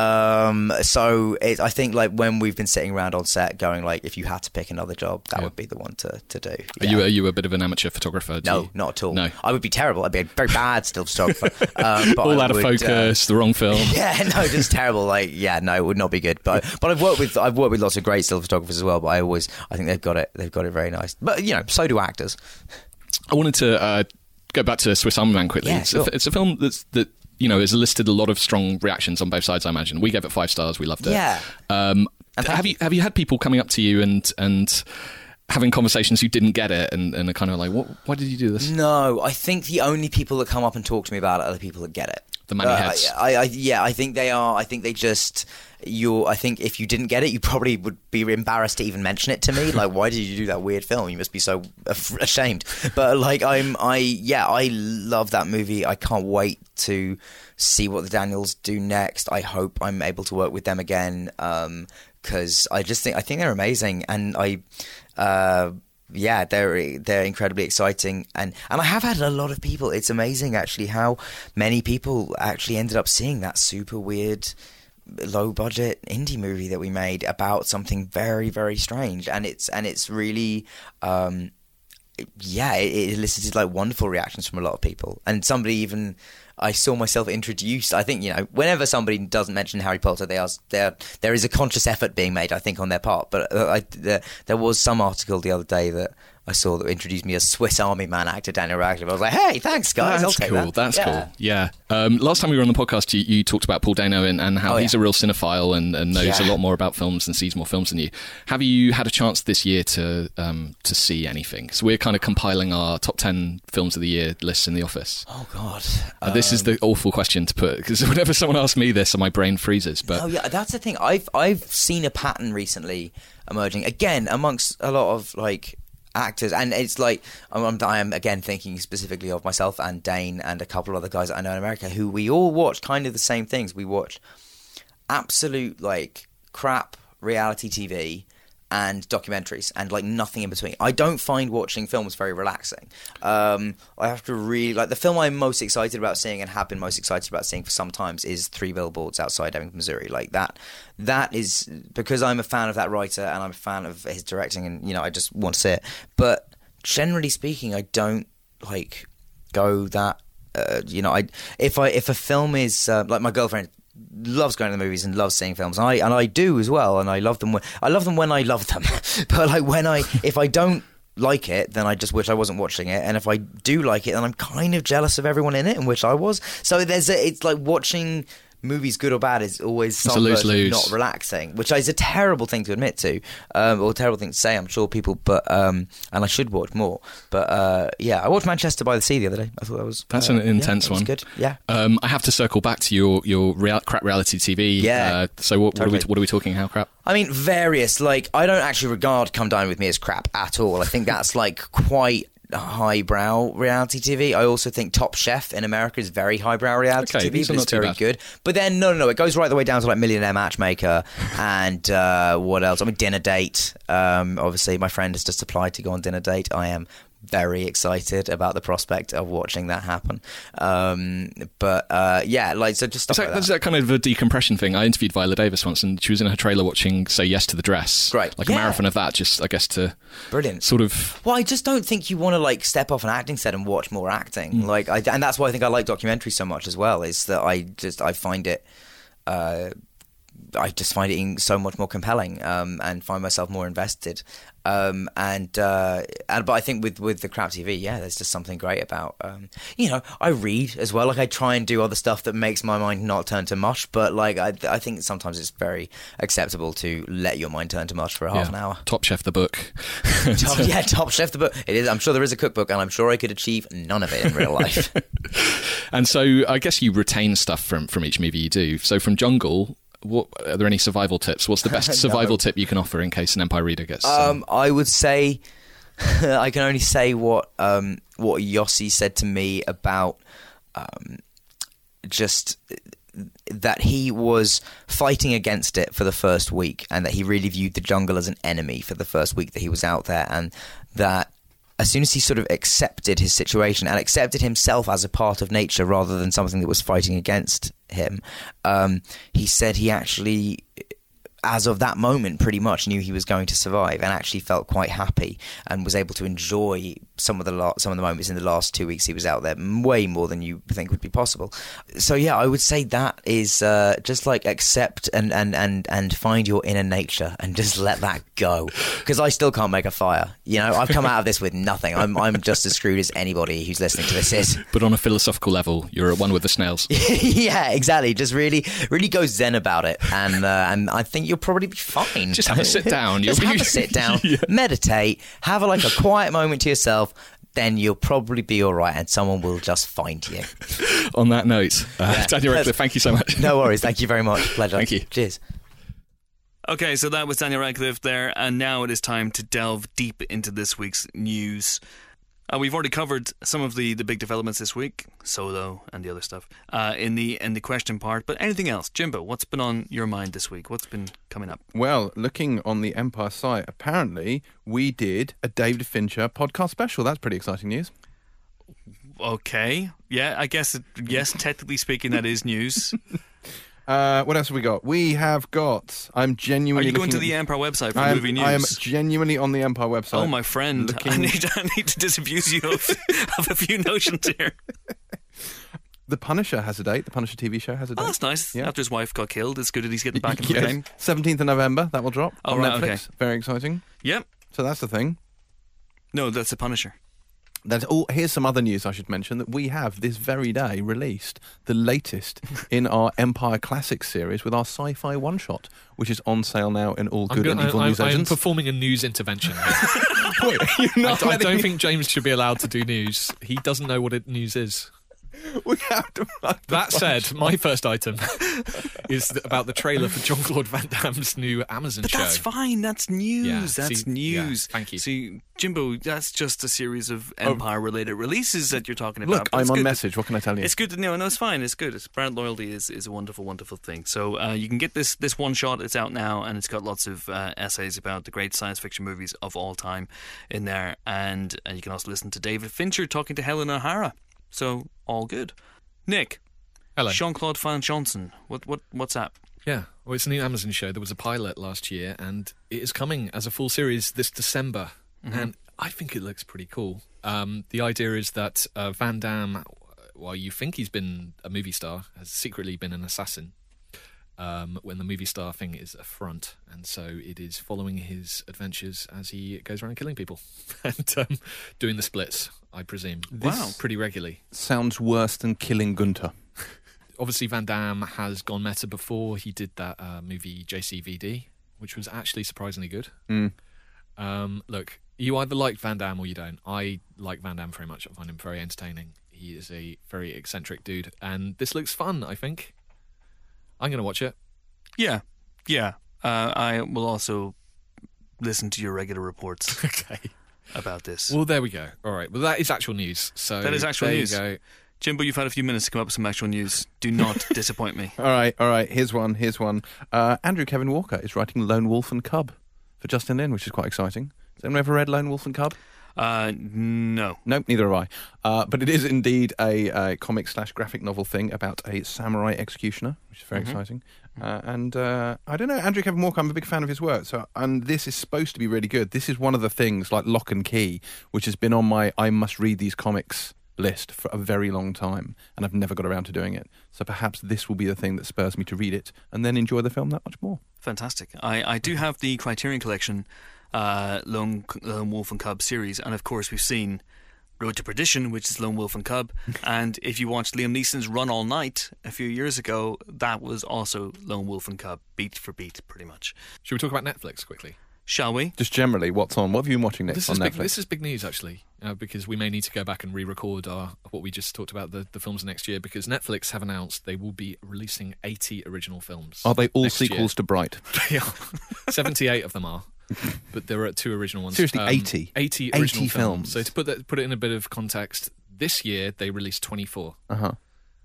So I think like when we've been sitting around on set going like, if you had to pick another job, that would be the one to do. Yeah. Are you a bit of an amateur photographer? No, not at all. No. I would be terrible. I'd be a very bad still photographer. But all out of focus, the wrong film. Yeah, no, just terrible. Like, yeah, no, it would not be good. But I've worked with lots of great still photographers as well. But I think they've got it very nice. But you know, so do actors. I wanted to go back to Swiss Army Man quickly. Yeah, sure. It's a film that has elicited a lot of strong reactions on both sides. I imagine we gave it 5 stars. We loved it. Yeah. Have you had people coming up to you and having conversations who didn't get it and are kind of like, why did you do this? No, I think the only people that come up and talk to me about it are the people that get it. The money heads. I think they are. I think they just. I think if you didn't get it, you probably would be embarrassed to even mention it to me. Like, why did you do that weird film? You must be so ashamed. But like, I love that movie. I can't wait to see what the Daniels do next. I hope I'm able to work with them again because I think they're amazing, and they're incredibly exciting, and I have had a lot of people. It's amazing actually how many people actually ended up seeing that super weird, low budget indie movie that we made about something very, very strange, and it's really it elicited like wonderful reactions from a lot of people, and somebody even. I saw myself introduced. I think, you know, whenever somebody doesn't mention Harry Potter, there is a conscious effort being made, I think, on their part. But there was some article the other day that I saw that introduced me as Swiss Army Man actor Daniel Radcliffe. I was like, hey, thanks, guys. I'll take that. That's cool. Yeah. Last time we were on the podcast, you talked about Paul Dano and how he's a real cinephile and knows a lot more about films and sees more films than you. Have you had a chance this year to see anything? So we're kind of compiling our top 10 films of the year lists in the office. Oh, God. This is the awful question to put, because whenever someone asks me this, my brain freezes. But that's the thing. I've seen a pattern recently emerging, again, amongst a lot of, like, actors, and it's like I am again thinking specifically of myself and Dane and a couple of other guys that I know in America who we all watch kind of the same things. We watch absolute like crap reality TV and documentaries and like nothing in between. I don't find watching films very relaxing. I have to really like the film I'm most excited about seeing and have been most excited about seeing for some times is 3 Billboards Outside Ebbing, Missouri. Like that is because I'm a fan of that writer and I'm a fan of his directing, and you know I just want to see it. But generally speaking, I don't like go that. If a film is like my girlfriend loves going to the movies and loves seeing films, and I do as well, and I love them when I love them. But like if I don't like it, then I just wish I wasn't watching it. And if I do like it, then I'm kind of jealous of everyone in it and wish I was. So it's like watching movies, good or bad, is always some version of not relaxing, which is a terrible thing to admit to, or a terrible thing to say, I'm sure people, but and I should watch more. But I watched Manchester by the Sea the other day. I thought that's an intense one. Good. Yeah. I have to circle back to your crap reality TV. Yeah. So what are we talking? How crap? I mean, various. Like, I don't actually regard Come Dine With Me as crap at all. I think that's like quite highbrow reality TV. I also think Top Chef in America is very highbrow reality TV, but it's very good. But then no, it goes right the way down to like Millionaire Matchmaker and what else? I mean, Dinner Date. Obviously, my friend has just applied to go on Dinner Date. I am very excited about the prospect of watching that happen. So just stuff like that. That's that kind of a decompression thing. I interviewed Viola Davis once, and she was in her trailer watching Say Yes to the Dress. Right. Like a marathon of that, just, I guess, to... Brilliant. Sort of... Well, I just don't think you want to, like, step off an acting set and watch more acting. And that's why I think I like documentaries so much as well, is that I find it... I just find it so much more compelling and find myself more invested. But I think with the crap TV, there's just something great about. I read as well. Like, I try and do other stuff that makes my mind not turn to mush. But like, I think sometimes it's very acceptable to let your mind turn to mush for half an hour. Top Chef the book. Top Chef the book. It is. I'm sure there is a cookbook, and I'm sure I could achieve none of it in real life. And so I guess you retain stuff from each movie you do. So from Jungle. What are there any survival tips? What's the best survival tip you can offer in case an Empire reader gets? I would say I can only say what Yossi said to me about just that he was fighting against it for the first week, and that he really viewed the jungle as an enemy for the first week that he was out there, and that as soon as he sort of accepted his situation and accepted himself as a part of nature rather than something that was fighting against him, he said he actually, as of that moment, pretty much knew he was going to survive, and actually felt quite happy and was able to enjoy some of the moments in the last 2 weeks he was out there way more than you think would be possible. So I would say that is just like accept and find your inner nature and just let that go, because I still can't make a fire. I've come out of this with nothing. I'm just as screwed as anybody who's listening to this is. But on a philosophical level, you're at one with the snails. Yeah, exactly. Just really go zen about it, and I think you'll probably be fine. Just have a sit down. Have a sit down, meditate, have a quiet moment to yourself. Then you'll probably be all right, and someone will just find you. On that note, Daniel Radcliffe, thank you so much. No worries. Thank you very much. Pleasure. Thank you. Cheers. Okay, so that was Daniel Radcliffe there, and now it is time to delve deep into this week's news. We've already covered some of the big developments this week, Solo and the other stuff, in the question part. But anything else, Jimbo? What's been on your mind this week? What's been coming up? Well, looking on the Empire site, apparently we did a David Fincher podcast special. That's pretty exciting news. Okay, yeah, I guess yes. Technically speaking, that is news. What else have we got? We have got... I'm genuinely... Are you going to the Empire website for movie news? I am genuinely on the Empire website. Oh, my friend. I need to disabuse you of a few notions here. The Punisher has a date. The Punisher TV show has a date. Oh, that's nice. Yeah. After his wife got killed, it's good that he's getting back into the game. 17th of November, that will drop on right, Netflix. okay. Very exciting. Yep. So that's the thing. No, that's the Punisher. Here's some other news I should mention, that we have this very day released the latest in our Empire Classics series with our sci-fi one-shot, which is on sale now in all good and evil news agents. I'm performing a news intervention. Wait, I don't think James should be allowed to do news. He doesn't know what news is. We have to. That said, my first item is about the trailer for Jean-Claude Van Damme's new Amazon show. But that's fine. That's news. Yeah, that's news. Yeah, thank you. See, Jimbo, that's just a series of Empire-related releases that you're talking about. Look, I'm on message. What can I tell you? It's good to know. No, it's fine. It's good. Brand loyalty is a wonderful, wonderful thing. So you can get this one shot. It's out now, and it's got lots of essays about the great science fiction movies of all time in there. And you can also listen to David Fincher talking to Helen O'Hara. So all good. Nick. Hello. Jean-Claude Van Johnson. What's that? Yeah, well, it's a new Amazon show. There was a pilot last year, and it is coming as a full series this December. Mm-hmm. And I think it looks pretty cool. The idea is that Van Damme, while you think he's been a movie star, has secretly been an assassin. when the movie star thing is a front, and so it is following his adventures as he goes around killing people and doing the splits, I presume. Pretty regularly. Sounds worse than killing Gunter. Obviously, Van Damme has gone meta before. He did that movie JCVD, which was actually surprisingly good. Look, you either like Van Damme or you don't. I like Van Damme very much. I find him very entertaining. He is a very eccentric dude, and this looks fun, I think. I'm going to watch it. Yeah. I will also listen to your regular reports about this. Well, there we go. All right. Well, that is actual news. So that is actual news. You go. Jimbo, you've had a few minutes to come up with some actual news. Do not disappoint me. All right. Here's one. Andrew Kevin Walker is writing Lone Wolf and Cub for Justin Lin, which is quite exciting. Has anyone ever read Lone Wolf and Cub? No. Nope, neither have I. But it is indeed a comic/graphic novel thing about a samurai executioner, which is very exciting. And I don't know, Andrew Kevin Walker, I'm a big fan of his work. And this is supposed to be really good. This is one of the things, like Lock and Key, which has been on my I must read these comics list for a very long time, and I've never got around to doing it. So perhaps this will be the thing that spurs me to read it and then enjoy the film that much more. Fantastic. I do have the Criterion Collection Lone Wolf and Cub series, and of course we've seen Road to Perdition, which is Lone Wolf and Cub, and if you watched Liam Neeson's Run All Night a few years ago, that was also Lone Wolf and Cub, beat for beat, pretty much. Should we talk about Netflix quickly? Shall we? Just generally, what's on? What have you been watching next on Netflix? This is big news, actually, because we may need to go back and re-record what we just talked about, the films next year, because Netflix have announced they will be releasing 80 original films. Are they all sequels to Bright? They are. 78 of them are. But there are 2 original ones. Seriously, 80? 80 original films. So to put it in a bit of context, this year they released 24. Wow.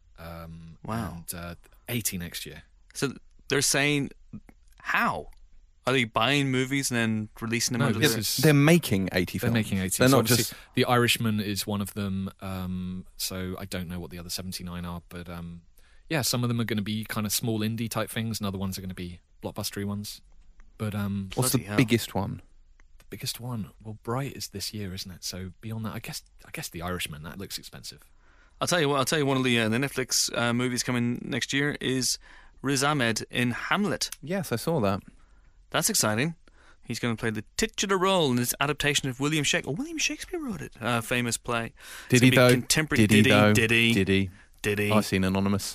And 80 next year. So they're saying, how? Are they buying movies and then releasing them? No, they're making 80 films. They're making 80. They're so not just... The Irishman is one of them. So I don't know what the other 79 are, but some of them are going to be kind of small indie type things, and other ones are going to be blockbustery ones. But what's the biggest one? The biggest one? Well, Bright is this year, isn't it? So beyond that, I guess The Irishman. That looks expensive. I'll tell you what. One of the Netflix movies coming next year is Riz Ahmed in Hamlet. Yes, I saw that. That's exciting. He's going to play the titular role in this adaptation of William Shakespeare. William Shakespeare wrote it. Famous play. Did he though? Did he? I've seen Anonymous.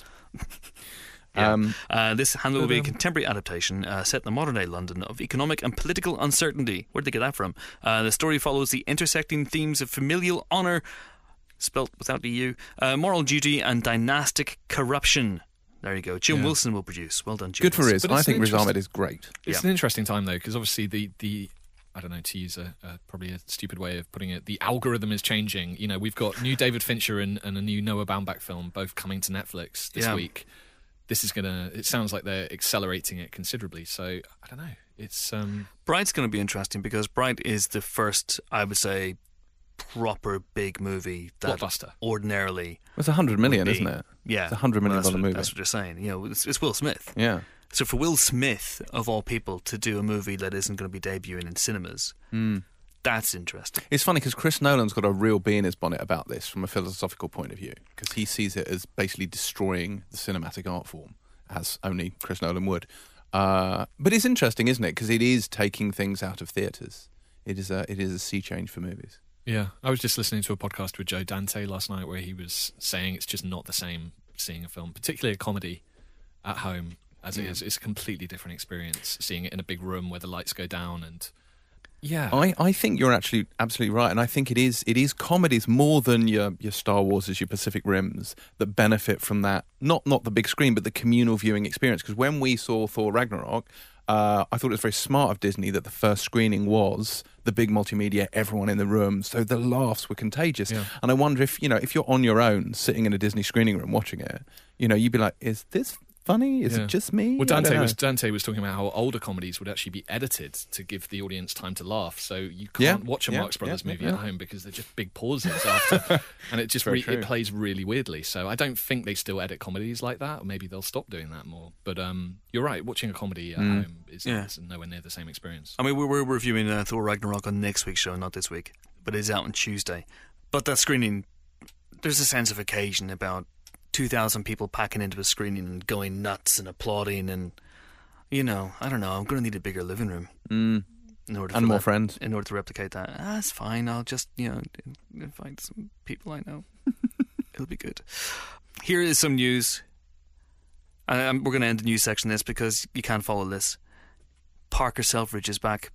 This Hamlet will be a contemporary adaptation set in the modern-day London of economic and political uncertainty. Where'd they get that from? The story follows the intersecting themes of familial honour, spelt without the U, moral duty and dynastic corruption. There you go. Jim Wilson will produce. Well done, Jim. Good for Riz. I think Riz Ahmed is great. It's an interesting time, though, because obviously the I don't know, to use probably a stupid way of putting it, the algorithm is changing. You know, we've got new David Fincher and a new Noah Baumbach film, both coming to Netflix this week. This is it sounds like they're accelerating it considerably. So, I don't know. It's Bright's going to be interesting because Bright is the first, I would say, proper big movie that blockbuster. Ordinarily it's 100 million, isn't it? Yeah, it's $100 million movie. That's what you're saying. You know, it's Will Smith. Yeah. So for Will Smith, of all people, to do a movie that isn't going to be debuting in cinemas, that's interesting. It's funny because Chris Nolan's got a real bee in his bonnet about this from a philosophical point of view, because he sees it as basically destroying the cinematic art form, as only Chris Nolan would. But it's interesting, isn't it? Because it is taking things out of theatres. It is a sea change for movies. Yeah, I was just listening to a podcast with Joe Dante last night where he was saying it's just not the same seeing a film, particularly a comedy, at home as it is. It's a completely different experience seeing it in a big room where the lights go down and... Yeah, I think you're actually absolutely right, and I think it is comedies more than your Star Wars, your Pacific Rims that benefit from that. Not the big screen, but the communal viewing experience. Because when we saw Thor Ragnarok, I thought it was very smart of Disney that the first screening was the big multimedia, everyone in the room, so the laughs were contagious. Yeah. And I wonder if you're on your own sitting in a Disney screening room watching it, you'd be like, is this funny? Is it just me? Well, Dante was talking about how older comedies would actually be edited to give the audience time to laugh. So you can't watch a Marx Brothers movie at home because they're just big pauses after, and it just it plays really weirdly. So I don't think they still edit comedies like that. Or maybe they'll stop doing that more. But you're right. Watching a comedy at home is nowhere near the same experience. I mean, we're reviewing Thor Ragnarok on next week's show, not this week, but it's out on Tuesday. But that screening, there's a sense of occasion about 2,000 people packing into a screening and going nuts and applauding, and I don't know. I'm going to need a bigger living room in order and more friends in order to replicate that. That's fine. I'll just invite some people I know. It'll be good. Here is some news. We're going to end the news section of this because you can't follow this. Parker Selfridge is back.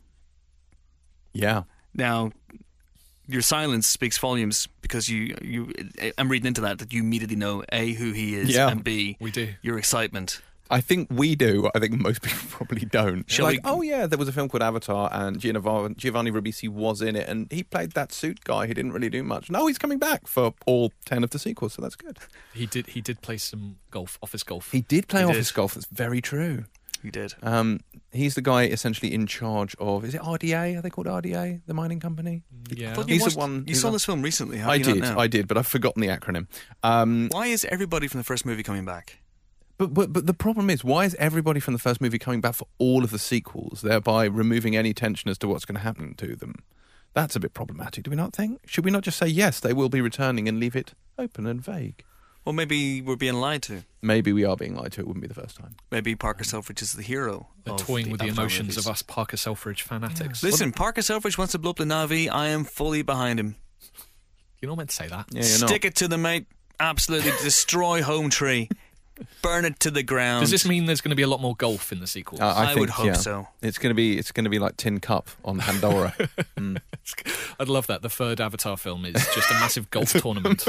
Yeah. Now, your silence speaks volumes because I'm reading into that you immediately know A, who he is, and B, we do. Your excitement. I think we do. I think most people probably don't. Oh yeah, there was a film called Avatar and Giovanni Ribisi was in it and he played that suit guy. He didn't really do much. No, he's coming back for all 10 of the sequels, so that's good. He did play some golf, office golf. He did play office golf. That's very true. He did. He's the guy essentially in charge of, is it RDA? Are they called RDA, the mining company? Yeah. He's the one. You saw this film recently, have I you did, not now? I did, but I've forgotten the acronym. Why is everybody from the first movie coming back? But the problem is, why is everybody from the first movie coming back for all of the sequels, thereby removing any tension as to what's going to happen to them? That's a bit problematic, do we not think? Should we not just say, yes, they will be returning and leave it open and vague? Well, maybe we're being lied to. Maybe we are being lied to. It wouldn't be the first time. Maybe Parker Selfridge is the hero. They're toying with the emotions of us Parker Selfridge fanatics. Yeah. Listen, Parker Selfridge wants to blow up the Na'vi. I am fully behind him. You're not meant to say that. Yeah, Stick it to them, mate. Absolutely destroy Home Tree. Burn it to the ground. Does this mean there's going to be a lot more golf in the sequels? I would hope so. It's going to be like Tin Cup on Pandora. I'd love that. The third Avatar film is just a massive golf tournament.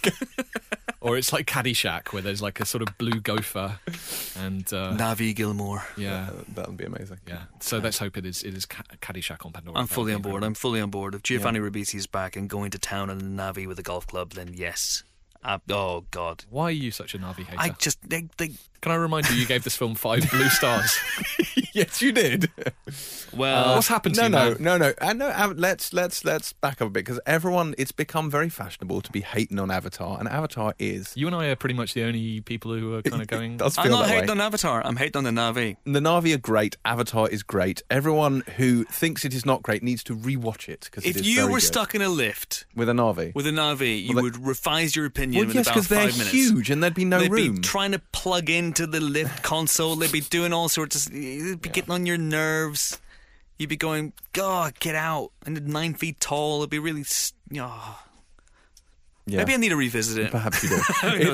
Or it's like Caddyshack, where there's like a sort of blue gopher and Na'vi Gilmore. Yeah, that would be amazing. Yeah, so let's hope it is Caddyshack on Pandora. I'm fully on board. I'm fully on board. If Giovanni Ribisi is back and going to town on a Na'vi with a golf club, then yes. Oh God! Why are you such a Na'vi hater? I just Can I remind you gave this film 5 blue stars? Yes, you did. Well, what's happened to you? No. Let's back up a bit because it's become very fashionable to be hating on Avatar, and Avatar is. You and I are pretty much the only people who are kind of going. I'm not hating on Avatar. I'm hating on the Na'vi. The Na'vi are great. Avatar is great. Everyone who thinks it is not great needs to rewatch it because if you were stuck in a lift with a Na'vi, you would revise your opinion. Well, yes, because they're huge and there'd be no room. They'd be trying to plug into the lift console. They'd be doing all sorts of. They'd be getting on your nerves. You'd be going, God, get out! And at 9 feet tall, it'd be really. Yeah. Maybe I need to revisit it. Perhaps you do.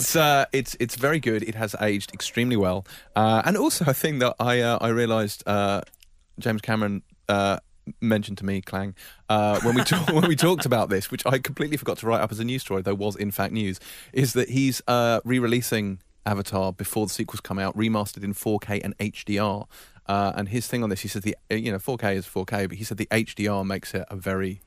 It's very good. It has aged extremely well, and also a thing that I realised James Cameron mentioned to me, Clang, when we talked about this, which I completely forgot to write up as a news story, though was in fact news, is that he's re-releasing Avatar before the sequels come out, remastered in 4K and HDR. And his thing on this, he said 4K is 4K, but he said the HDR makes it a very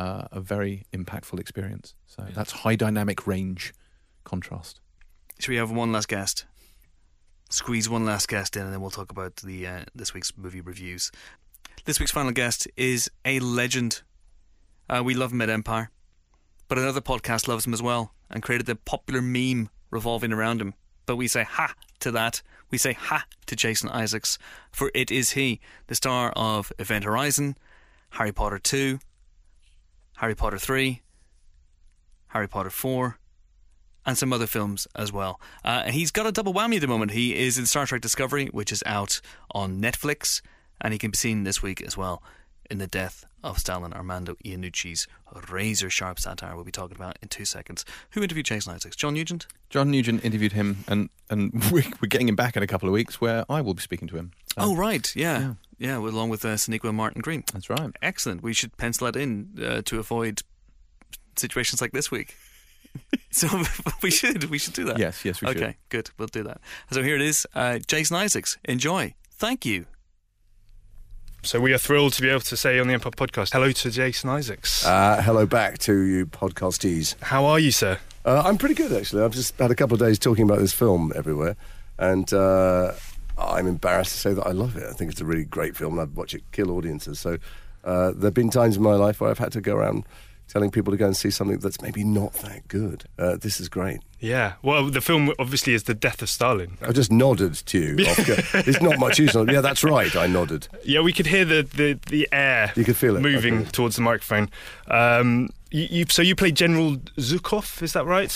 impactful experience. So that's high dynamic range contrast. Should we have one last guest? Squeeze one last guest in, and then we'll talk about the this week's movie reviews. This week's final guest is a legend. We love Mid-Empire, but another podcast loves him as well and created the popular meme revolving around him. But we say ha to that. We say ha to Jason Isaacs, for it is he, the star of Event Horizon, Harry Potter 2, Harry Potter 3, Harry Potter 4, and some other films as well. He's got a double whammy at the moment. He is in Star Trek Discovery, which is out on Netflix, and he can be seen this week as well in The Death of Stalin, Armando Iannucci's razor-sharp satire we'll be talking about in 2 seconds. Who interviewed Jason Isaacs? John Nugent? John Nugent interviewed him, and we're getting him back in a couple of weeks where I will be speaking to him. Oh, right, yeah, along with Sonequa and Martin Green. That's right. Excellent. We should pencil that in to avoid situations like this week. So we should do that. Yes, we should. Okay, good. We'll do that. So here it is. Jason Isaacs. Enjoy. Thank you. So we are thrilled to be able to say on the Empire Podcast, hello to Jason Isaacs. Hello back to you podcastees. How are you, sir? I'm pretty good, actually. I've just had a couple of days talking about this film everywhere, and I'm embarrassed to say that I love it. I think it's a really great film, and I'd watch it kill audiences. So there have been times in my life where I've had to go around telling people to go and see something that's maybe not that good. This is great. Yeah. Well, the film obviously is The Death of Stalin. I just nodded to you. It's not much use. Yeah, that's right. I nodded. Yeah, we could hear the air. You could feel it moving towards the microphone. So you played General Zhukov, is that right?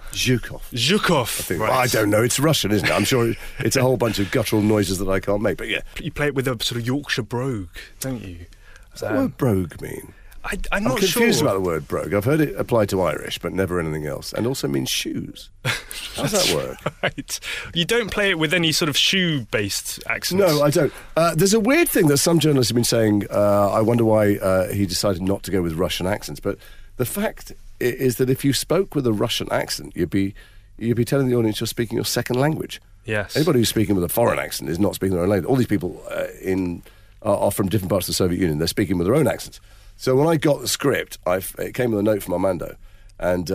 Zhukov. I think. Right. Well, I don't know. It's Russian, isn't it? I'm sure it's a whole bunch of guttural noises that I can't make. But yeah, you play it with a sort of Yorkshire brogue, don't you? What's that word brogue mean? I'm not confused sure about the word brogue. I've heard it applied to Irish, but never anything else. And also means shoes. How does that work? Right. You don't play it with any sort of shoe-based accents? No, I don't. There's a weird thing that some journalists have been saying. I wonder why he decided not to go with Russian accents. But the fact is that if you spoke with a Russian accent, you'd be telling the audience you're speaking your second language. Yes. Anybody who's speaking with a foreign accent is not speaking their own language. All these people are from different parts of the Soviet Union. They're speaking with their own accents. So when I got the script, it came with a note from Armando, and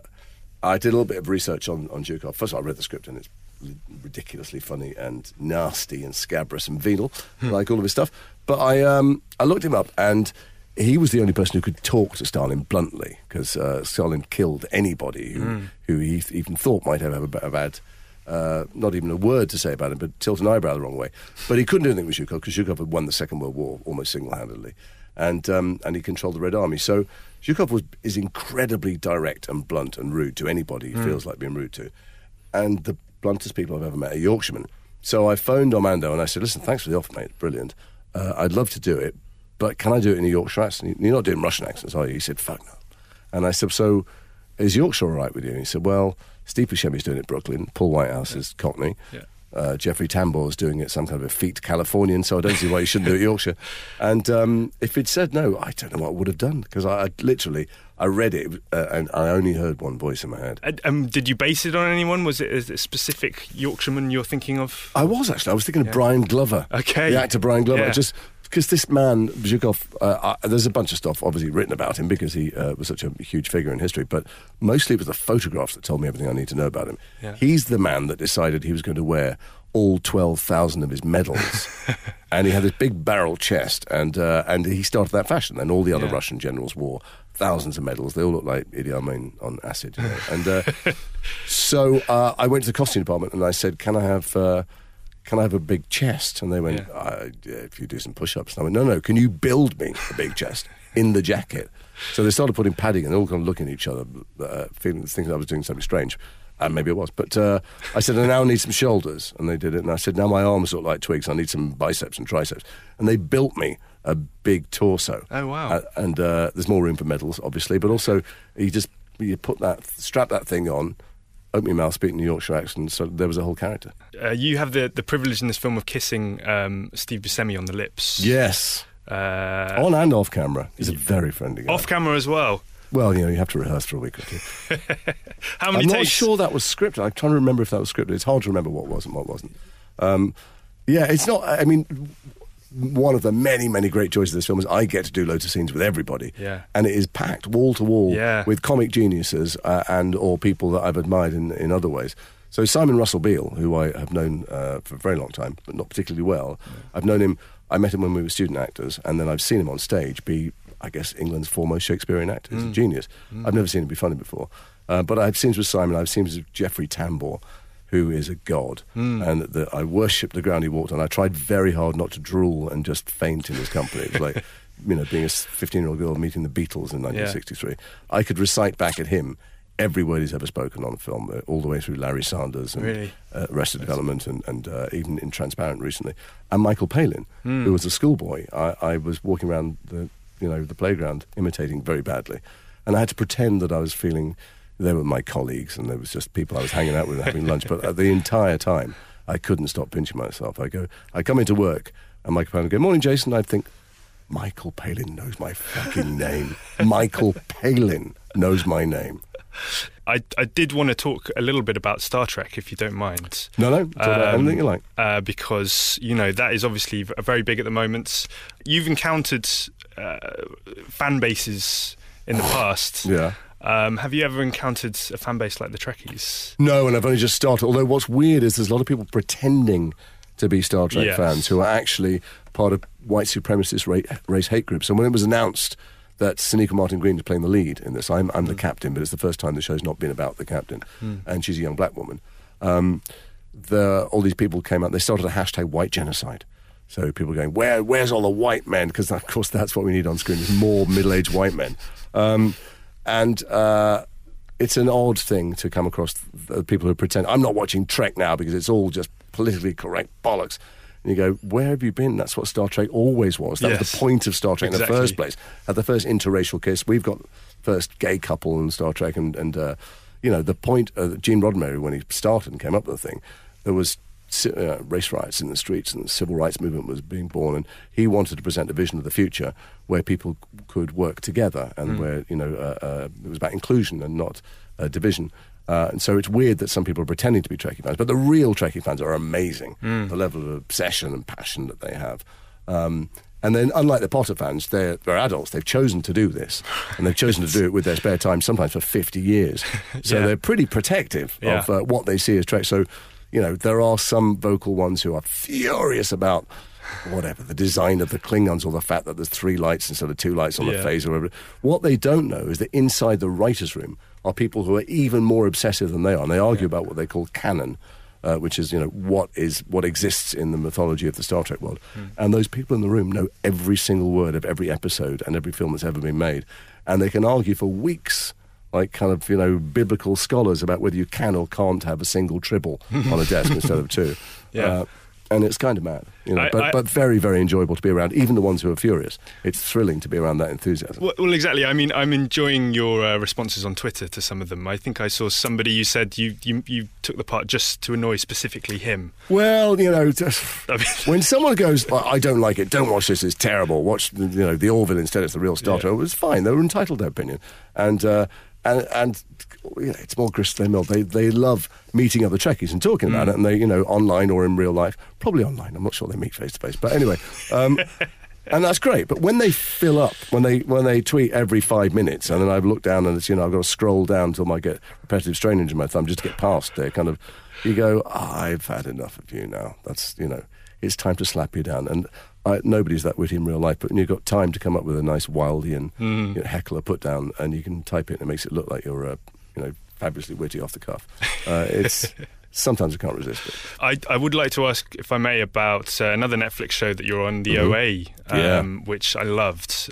I did a little bit of research on Zhukov. First of all, I read the script, and it's ridiculously funny and nasty and scabrous and venal, like all of his stuff. But I looked him up, and he was the only person who could talk to Stalin bluntly, because Stalin killed anybody who he even thought might have had not even a word to say about him, but tilt an eyebrow the wrong way. But he couldn't do anything with Zhukov, because Zhukov had won the Second World War almost single-handedly. And he controlled the Red Army. So Zhukov is incredibly direct and blunt and rude to anybody he feels like being rude to. And the bluntest people I've ever met are Yorkshiremen. So I phoned Armando and I said, listen, thanks for the offer, mate. Brilliant. I'd love to do it, but can I do it in a Yorkshire accent? You're not doing Russian accents, are you? He said, fuck no. And I said, so is Yorkshire all right with you? And he said, well, Steve Buscemi's doing it Brooklyn. Paul Whitehouse is Cockney. Yeah. Jeffrey Tambor's doing it some kind of effete Californian, so I don't see why you shouldn't do it Yorkshire. And if he'd said no, I don't know what I would have done, because I read it and I only heard one voice in my head. Did you base it on anyone? Was it a specific Yorkshireman you're thinking of? I was thinking of Brian Glover. Okay. The actor Brian Glover. Yeah. Just because this man, Zhukov, there's a bunch of stuff obviously written about him because he was such a huge figure in history, but mostly it was the photographs that told me everything I need to know about him. Yeah. He's the man that decided he was going to wear all 12,000 of his medals, and he had this big barrel chest, and he started that fashion. And all the other Russian generals wore thousands of medals. They all looked like Idi Amin on acid, you know. And so I went to the costume department and I said, "Can I have a big chest?" And they went, "If you do some push-ups." And I went, "No. Can you build me a big chest in the jacket?" So they started putting padding, and they all kind of looking at each other, thinking I was doing something strange. And maybe it was. But I said, I now need some shoulders. And they did it. And I said, now my arms look like twigs. I need some biceps and triceps. And they built me a big torso. Oh, wow. And there's more room for medals, obviously. But also, you strap that thing on, open your mouth, speak in the Yorkshire accent. So there was a whole character. You have the privilege in this film of kissing Steve Buscemi on the lips. Yes. On and off camera. He's a very friendly guy. Off camera as well? Well, you have to rehearse for a week or two. How many I'm takes? not sure that was scripted. I'm trying to remember if that was scripted. It's hard to remember what was and what wasn't. It's not... I mean, one of the many, many great joys of this film is I get to do loads of scenes with everybody. Yeah. And it is packed wall to wall with comic geniuses and or people that I've admired in other ways. So Simon Russell Beale, who I have known for a very long time, but not particularly well, I've known him... I met him when we were student actors, and then I've seen him on stage be... I guess England's foremost Shakespearean actor. He's a genius. I've never seen him be funny before. But I've seen him with Simon, I've seen him with Jeffrey Tambor, who is a god. And I worshipped the ground he walked on. I tried very hard not to drool and just faint in his company. It was like, being a 15-year-old girl meeting the Beatles in 1963. Yeah. I could recite back at him every word he's ever spoken on the film, all the way through Larry Sanders and Arrested Development and even in Transparent recently. And Michael Palin, who was a schoolboy. I was walking around the playground, imitating very badly. And I had to pretend that I was feeling they were my colleagues and there was just people I was hanging out with and having lunch. But the entire time, I couldn't stop pinching myself. I come into work and Michael Palin would go, "Morning, Jason." I'd think, Michael Palin knows my fucking name. Michael Palin knows my name. I did want to talk a little bit about Star Trek, if you don't mind. No, talk about anything you like. Because, that is obviously very big at the moment. You've encountered fan bases in the past. Yeah. Have you ever encountered a fan base like the Trekkies? No, and I've only just started. Although what's weird is there's a lot of people pretending to be Star Trek fans who are actually part of white supremacist race hate groups. And when it was announced that Sonequa Martin Green is playing the lead in this. I'm the captain, but it's the first time the show's not been about the captain, and she's a young black woman. All these people came out. They started a hashtag white genocide. So people are going, where's all the white men? Because of course that's what we need on screen, is more middle-aged white men. It's an odd thing to come across the people who pretend, I'm not watching Trek now because it's all just politically correct bollocks. And you go, where have you been? That's what Star Trek always was. That was the point of Star Trek in the first place. At the first interracial kiss, we've got first gay couple in Star Trek, and the point, Gene Roddenberry, when he started and came up with the thing, there was race riots in the streets and the civil rights movement was being born, and he wanted to present a vision of the future where people could work together and where it was about inclusion and not division. And so it's weird that some people are pretending to be Trekkie fans, but the real Trekkie fans are amazing. The level of obsession and passion that they have. And then, unlike the Potter fans, they're adults. They've chosen to do this, and they've chosen to do it with their spare time, sometimes for 50 years. So they're pretty protective of what they see as Trek. So, there are some vocal ones who are furious about whatever, the design of the Klingons or the fact that there's 3 lights instead of 2 lights on the phase or whatever. What they don't know is that inside the writer's room are people who are even more obsessive than they are, and they argue about what they call canon, which is, what exists in the mythology of the Star Trek world. And those people in the room know every single word of every episode and every film that's ever been made, and they can argue for weeks, like kind of, biblical scholars, about whether you can or can't have a single triple on a desk instead of 2. And it's kind of mad, but very, very enjoyable to be around. Even the ones who are furious, it's thrilling to be around that enthusiasm. Well, exactly. I mean, I'm enjoying your responses on Twitter to some of them. I think I saw somebody, you said you took the part just to annoy specifically him. Well, when someone goes, I don't like it, don't watch this, it's terrible, watch the Orville instead, it's the real Star Trek, it was fine, they were entitled to their opinion. And it's more grist than milk. They love meeting other Trekkies and talking about it, and they, online or in real life, probably online. I'm not sure they meet face to face, but anyway, and that's great. But when they fill up, when they tweet every 5 minutes, and then I've looked down and it's, I've got to scroll down until I get repetitive strain into my thumb just to get past there. Kind of, you go, I've had enough of you now. That's it's time to slap you down. And nobody's that witty in real life, but when you've got time to come up with a nice Wildean heckler put down, and you can type it and it makes it look like you're fabulously witty off the cuff. It's sometimes I can't resist it. I would like to ask, if I may, about another Netflix show that you're on, the OA, which I loved.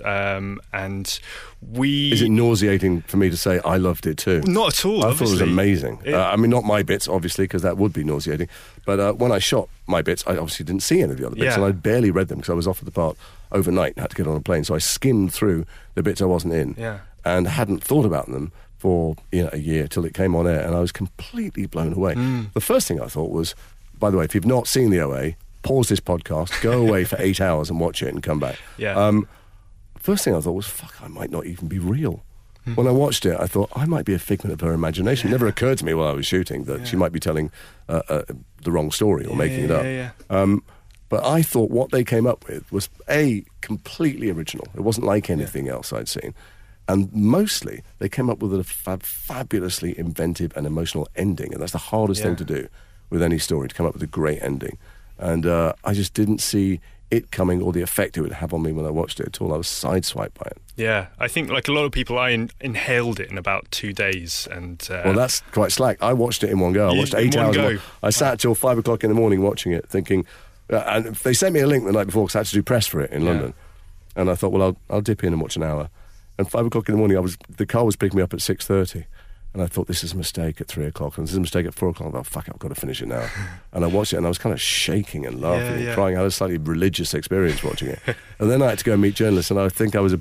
Is it nauseating for me to say I loved it too? Not at all. I thought it was amazing. Not my bits, obviously, because that would be nauseating. But when I shot my bits, I obviously didn't see any of the other bits, and I barely read them because I was offered the part overnight and had to get on a plane. So I skimmed through the bits I wasn't in and hadn't thought about them for a year till it came on air, and I was completely blown away. The first thing I thought was, by the way, if you've not seen the OA, pause this podcast, go away for 8 hours and watch it and come back. First thing I thought was, fuck, I might not even be real. When I watched it, I thought, I might be a figment of her imagination. It never occurred to me while I was shooting that she might be telling the wrong story or making it up. But I thought what they came up with was, completely original. It wasn't like anything else I'd seen. And mostly, they came up with a fabulously inventive and emotional ending. And that's the hardest thing to do with any story, to come up with a great ending. And I just didn't see it coming, or the effect it would have on me when I watched it at all. I was sideswiped by it. Yeah, I think like a lot of people, I inhaled it in about 2 days. And well, that's quite slack. I watched it in one go. I watched 8 hours. I sat till 5 o'clock in the morning watching it, thinking... and they sent me a link the night before because I had to do press for it in London. And I thought, well, I'll dip in and watch an hour. And 5 o'clock in the morning, the car was picking me up at 6:30. And I thought, this is a mistake at 3 o'clock, and this is a mistake at 4 o'clock. I thought, fuck it, I've got to finish it now. And I watched it, and I was kind of shaking and laughing and crying. I had a slightly religious experience watching it. And then I had to go and meet journalists, and I think I was a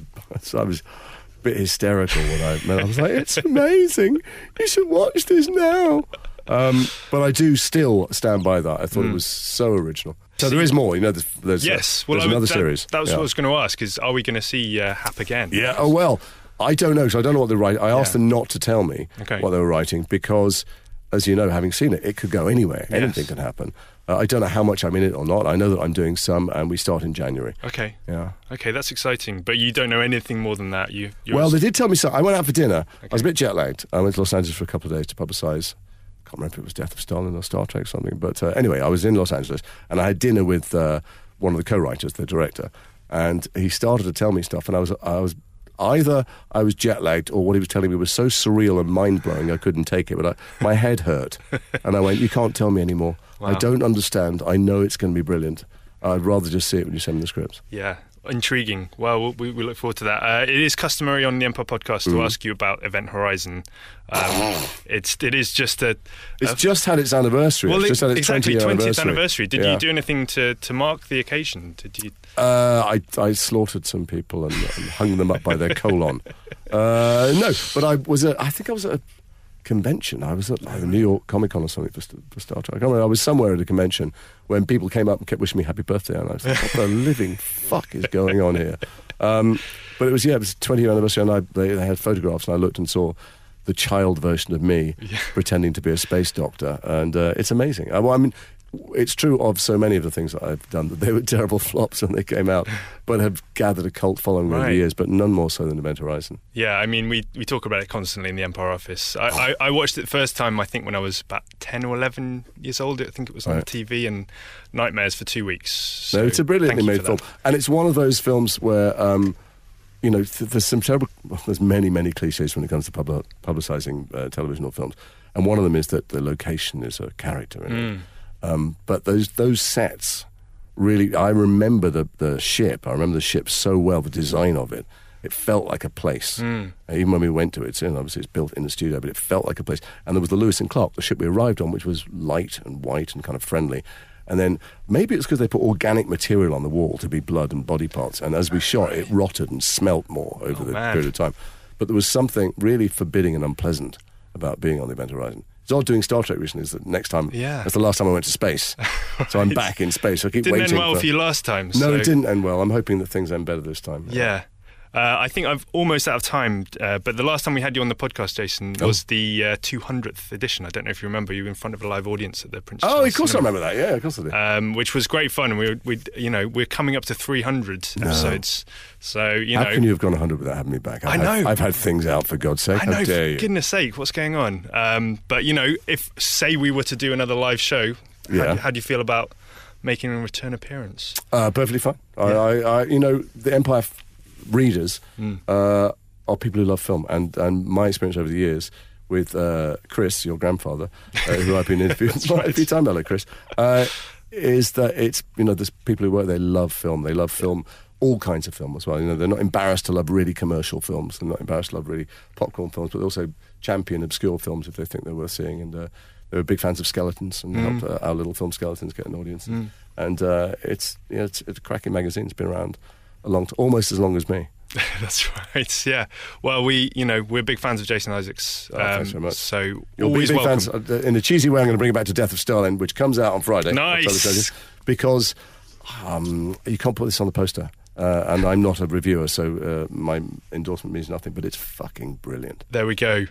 bit hysterical when I met. I was like, it's amazing. You should watch this now. But I do still stand by that. I thought it was so original. So there is more, there's another series. That was what I was going to ask, is are we going to see Hap again? Yeah, oh well, I don't know, so I don't know what they're writing. I asked them not to tell me what they were writing because, as you know, having seen it could go anywhere. Anything can happen. I don't know how much I'm in it or not. I know that I'm doing some, and we start in January. Okay. Yeah. Okay, that's exciting. But you don't know anything more than that? Well, they did tell me so. I went out for dinner. Okay. I was a bit jet-lagged. I went to Los Angeles for a couple of days to publicise... I can't remember if it was Death of Stalin or Star Trek or something. But anyway, I was in Los Angeles, and I had dinner with one of the co-writers, the director, and he started to tell me stuff, and I was either I was jet lagged or what he was telling me was so surreal and mind blowing I couldn't take it. But my head hurt, and I went, "You can't tell me anymore. Wow. I don't understand. I know it's going to be brilliant. I'd rather just see it when you send me the scripts." Yeah. Intriguing. Well, we look forward to that. It is customary on the Empire podcast to ask you about Event Horizon. It is just a... It's just had its anniversary. Well, It's just had its exactly, 20th anniversary. Did Yeah. you do anything to mark the occasion? Did you? I slaughtered some people and hung them up by their colon. No, but I think I was at a convention. I was at the New York Comic Con or something for Star Trek. I can't remember. I was somewhere at a convention when people came up and kept wishing me happy birthday, and I was like, what the living fuck is going on here? But it was 20th anniversary, and they had photographs, and I looked and saw the child version of me pretending to be a space doctor, and it's amazing. Well, I mean, it's true of so many of the things that I've done that they were terrible flops when they came out, but have gathered a cult following over the years, but none more so than Event Horizon. Yeah, I mean, we talk about it constantly in the Empire office. I watched it the first time, I think, when I was about 10 or 11 years old. I think it was on the TV, and nightmares for 2 weeks. So no, it's a brilliantly made film. And it's one of those films where, there's some terrible... Well, there's many, many cliches when it comes to publicising television or films. And one of them is that the location is a character in it. But those sets really, I remember the ship. I remember the ship so well, the design of it. It felt like a place. Even when we went to it, obviously it's built in the studio, but it felt like a place. And there was the Lewis and Clark, the ship we arrived on, which was light and white and kind of friendly. And then maybe it's because they put organic material on the wall to be blood and body parts. And as we shot, it rotted and smelt more over the period of time. But there was something really forbidding and unpleasant about being on the Event Horizon. It's odd doing Star Trek recently, is that next time, that's the last time I went to space. So I'm back in space. So I keep waiting. Didn't end well for you last time. No, it didn't end well. I'm hoping that things end better this time. Yeah. I think I'm almost out of time, but the last time we had you on the podcast, Jason, was the 200th edition. I don't know if you remember. You were in front of a live audience at the Prince Charles of course Cinema. I remember that. Yeah, of course I did. Which was great fun. We're coming up to 300 episodes. So how can you have gone 100 without having me back? I've had things out, for God's sake. I know, how dare you? For goodness sake, what's going on? But if say we were to do another live show, how do you feel about making a return appearance? Perfectly fine. I the Empire readers are people who love film, and my experience over the years with Chris, your grandfather, who I've been interviewing a few times, hello Chris, is that it's there's people who work, they love film, all kinds of film as well. They're not embarrassed to love really commercial films, they're not embarrassed to love really popcorn films, but they also champion obscure films if they think they're worth seeing, and they were big fans of Skeletons and helped our little film Skeletons get an audience, and it's a cracking magazine. It's been around almost as long as me. That's right. Yeah. Well, we're big fans of Jason Isaacs. Thanks very much. So you'll always be big welcome. fans. In a cheesy way, I'm going to bring it back to Death of Stalin, which comes out on Friday. Nice. Because you can't put this on the poster. And I'm not a reviewer, so my endorsement means nothing, but it's fucking brilliant. There we go.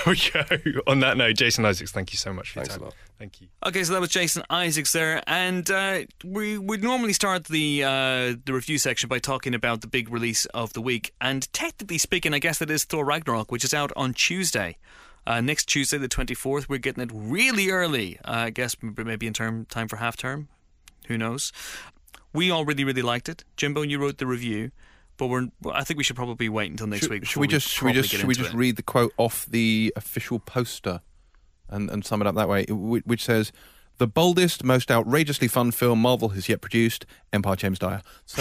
On that note, Jason Isaacs, thank you so much for your time. Thanks a lot. Thank you. Okay, so that was Jason Isaacs there, and we normally start the review section by talking about the big release of the week, and technically speaking, I guess that is Thor Ragnarok, which is out on Tuesday. Next Tuesday, the 24th, we're getting it really early. I guess maybe in time for half term. Who knows? We all really, really liked it. Jimbo, you wrote the review, but I think we should probably wait until next week. Should we just read the quote off the official poster and sum it up that way, which says, "The boldest, most outrageously fun film Marvel has yet produced, Empire James Dyer." So,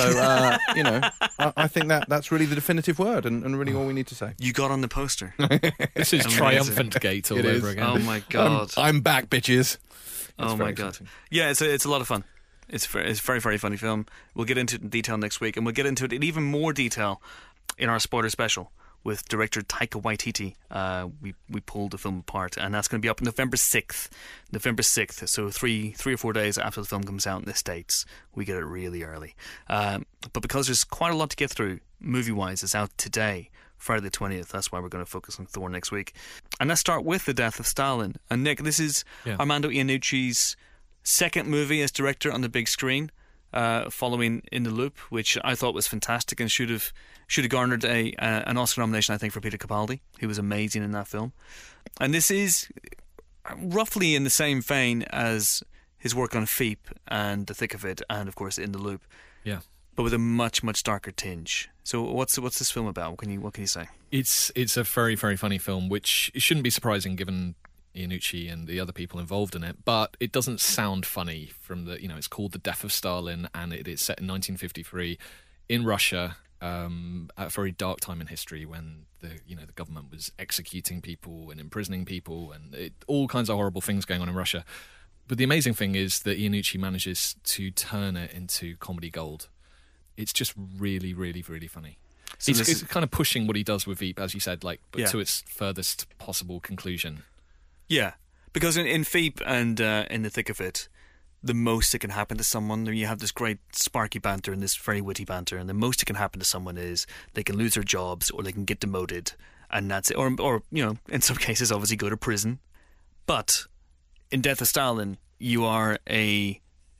I think that's really the definitive word and really all we need to say. You got on the poster. This is triumphant gate all over again. Oh my God. I'm back, bitches. Oh my God. Yeah, it's a lot of fun. It's a very, very funny film. We'll get into it in detail next week, and we'll get into it in even more detail in our spoiler special with director Taika Waititi. We pulled the film apart, and that's going to be up November 6th. November 6th, so three or 4 days after the film comes out in the States. We get it really early. But because there's quite a lot to get through, movie-wise, it's out today, Friday the 20th. That's why we're going to focus on Thor next week. And let's start with The Death of Stalin. And Nick, this is Armando Iannucci's second movie as director on the big screen, following In the Loop, which I thought was fantastic and should have garnered an Oscar nomination, I think, for Peter Capaldi, who was amazing in that film. And this is roughly in the same vein as his work on Veep and The Thick of It, and of course In the Loop. Yeah. but with a much, much darker tinge. So what's this film about? What can you say? It's a very, very funny film, which shouldn't be surprising given Iannucci and the other people involved in it, but it doesn't sound funny from the, it's called The Death of Stalin, and it is set in 1953 in Russia, at a very dark time in history when the government was executing people and imprisoning people and all kinds of horrible things going on in Russia. But the amazing thing is that Iannucci manages to turn it into comedy gold. It's just really, really, really funny. So it's kind of pushing what he does with Veep, as you said, to its furthest possible conclusion. Yeah, because in Veep and in The Thick of It, the most that can happen to someone, you have this great sparky banter and this very witty banter, and the most that can happen to someone is they can lose their jobs or they can get demoted, and that's it. Or in some cases, obviously go to prison. But in Death of Stalin, you are a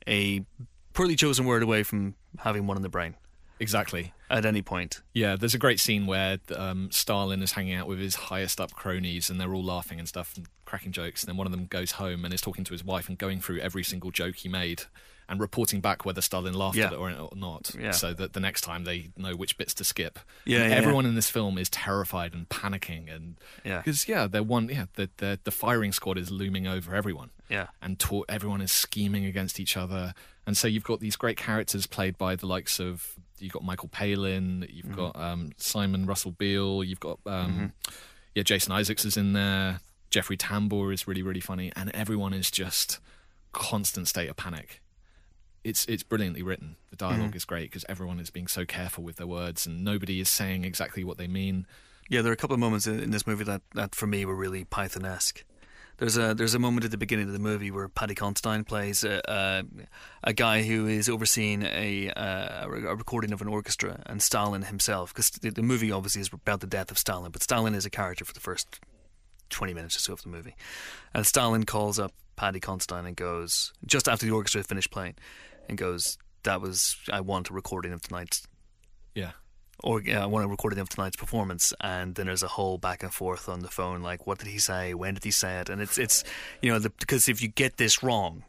poorly chosen word away from having one in the brain. Exactly. At any point. Yeah, there's a great scene where Stalin is hanging out with his highest up cronies and they're all laughing and stuff and cracking jokes, and then one of them goes home and is talking to his wife and going through every single joke he made and reporting back whether Stalin laughed at it or not, so that the next time they know which bits to skip. Everyone in this film is terrified and panicking, and because the firing squad is looming over everyone, and everyone is scheming against each other, and so you've got these great characters played by the likes of, you've got Michael Palin, you've got Simon Russell Beale, you've got Jason Isaacs is in there, Jeffrey Tambor is really, really funny, and everyone is just constant state of panic. It's brilliantly written. The dialogue is great because everyone is being so careful with their words and nobody is saying exactly what they mean. Yeah, there are a couple of moments in this movie that for me were really Python-esque. There's a moment at the beginning of the movie where Paddy Considine plays a guy who is overseeing a recording of an orchestra, and Stalin himself, because the movie obviously is about the death of Stalin, but Stalin is a character for the first 20 minutes or so of the movie. And Stalin calls up Paddy Considine and goes, just after the orchestra had finished playing, and goes, I want a recording of tonight's... Yeah. Or I want a recording of tonight's performance, and then there's a whole back and forth on the phone, like, what did he say, when did he say it, and it's because if you get this wrong,